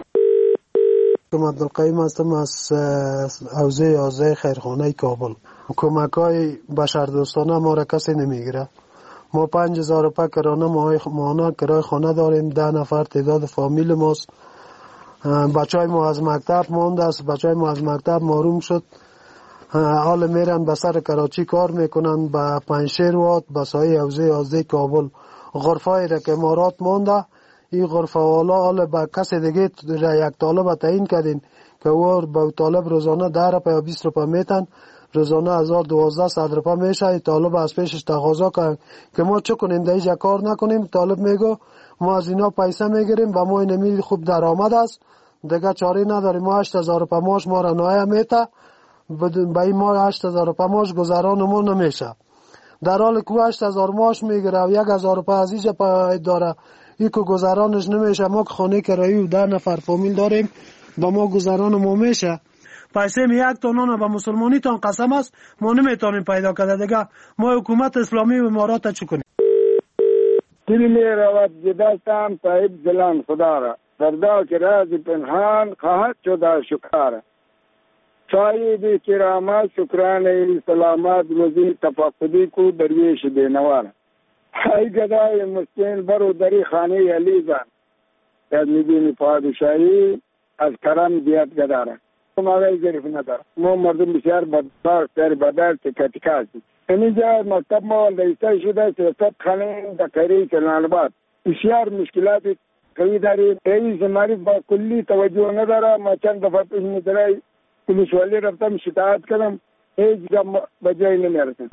Speaker 13: عبدالقیم هستم از حوزه حوزه خیرخانه کابل. کمک های بشردوستانه ما را کسی نمیگیره. ما پنج هزار روپه کرانه ماهانه کرای خانه داریم. ده نفر تعداد فامیل ماست. بچه های ما از مکتب مانده است. بچه های ما از مکتب محروم شد. حال میرن به سر کراچی کار میکنن، به پنجشیر واد، به سایه حوزه حوزه کابل. غرفه را که امارات مانده، این غرفه والا حال به کسی دیگه را یک طالب تعیین کردین که او به طالب روزانه ده روپه یا بیست روپه میتن، روزانه هزار دوازده صد روپه میشه. طالب از پیشش تقاضا کرد که ما چه کنیم، در اینجا کار نکنیم. طالب میگو ما از اینا پیسه میگیریم، با ما اینمی خوب درآمد است، دیگه چاره نداریم. ما هشت هزار روپه ماش ما را نایه میته، با این ما هشت هزار روپه ماش گذران ما نمیشه. در حالی که هشت هزار ماش میگیره و یک هزار روپه از اینجا پاید داره، این که گذرانش نمیشه. ما که خانه کرایی و ده نفر فامیل داریم، با ما گذران ما میشه. پیسه می یک تونان به مسلمانی تان قسم است ما نمیتونیم پیدا کرده. دیگه ما حکومت اسلامی و امارات چه کنیم؟
Speaker 22: دل می رود جدستم طیب دلان خدا را، دردا که راز پنهان خواهد شده شکر. صاحب کرامت شکرانه سلامت روزی تفقدی کو درویش دینوار. ای گدای مسکین برو دری خانه علیزان، از میبینی پادشاهی از کرم دیت گداره. ما وی ظریف نداره. ما مردم بسیار بدبخت در بدر تکتیک هستیم. اینجا مکتب ما لیسته شده سیاست خانه در قریه کلانباد. بسیار مشکلات قوی داریم. رئیس مریض با کلی توجه نداره. ما چند دفعه پیش میداره پلیس والی رفتم شکایت کردم، هیچ جا به جایی نمیرسن.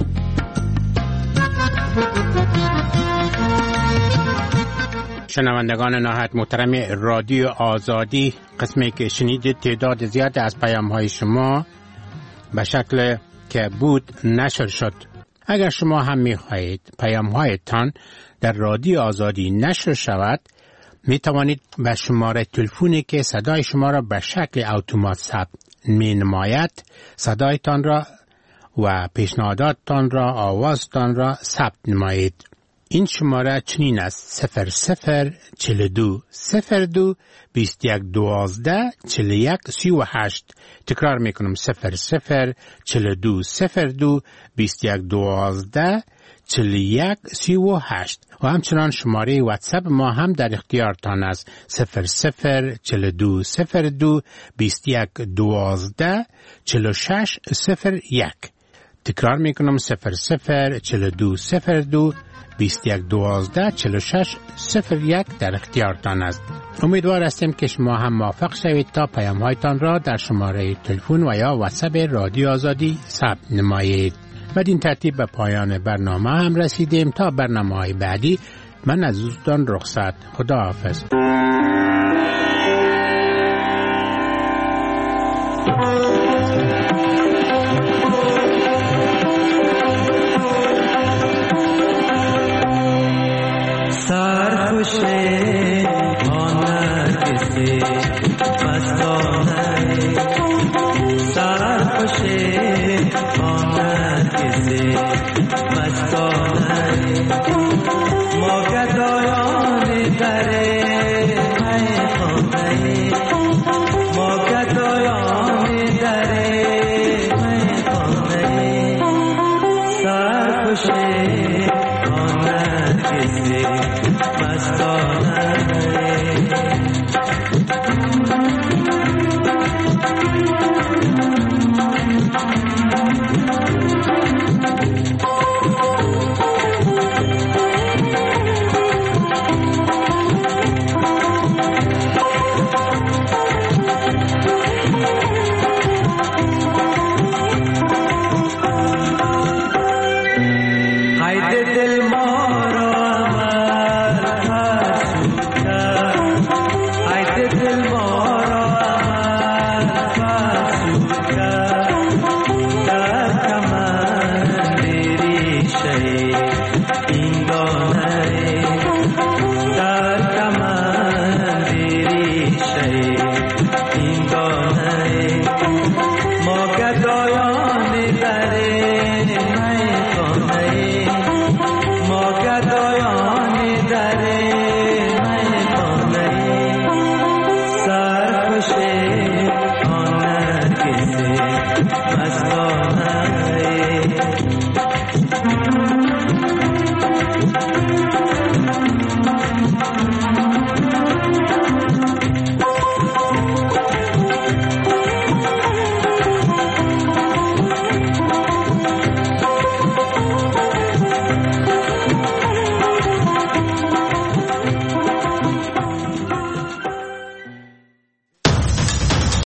Speaker 3: شنوندگان نهایت محترم رادیو آزادی، قسمی که شنیدید تعداد زیاد از پیام های شما به شکل که بود نشر شد. اگر شما هم می خواهید پیام هایتان در رادیو آزادی نشر شود، می توانید به شماره تلفنی که صدای شما را به شکل اتومات ثبت می نماید صدایتان را و پیشنهاداتتان را، آوازتان را ثبت نمایید. این شماره چنین است: صفر صفر چل دو صفر دو بیست یک دوازده چل یک سی و هشت. تکرار میکنم: صفر صفر چل دو صفر دو بیست یک دوازده چل یک سی و هشت. و همچنان شماره واتساپ ما هم در اختیارتان است: صفر صفر چل دو صفر دو بیست یک دوازده چل شش صفر یک. تکرار میکنم: صفر صفر چل دو صفر دو بیست یک دوازده چل شش صفر یک در اختیارتان است. امیدوار هستیم که شما هم موافق شوید تا پیام هایتان را در شماره تلفن و یا واتساپ رادیو آزادی ثبت نمایید. بدین ترتیب به پایان برنامه هم رسیدیم. تا برنامه های بعدی من از دوستان رخصت. خدا حافظ.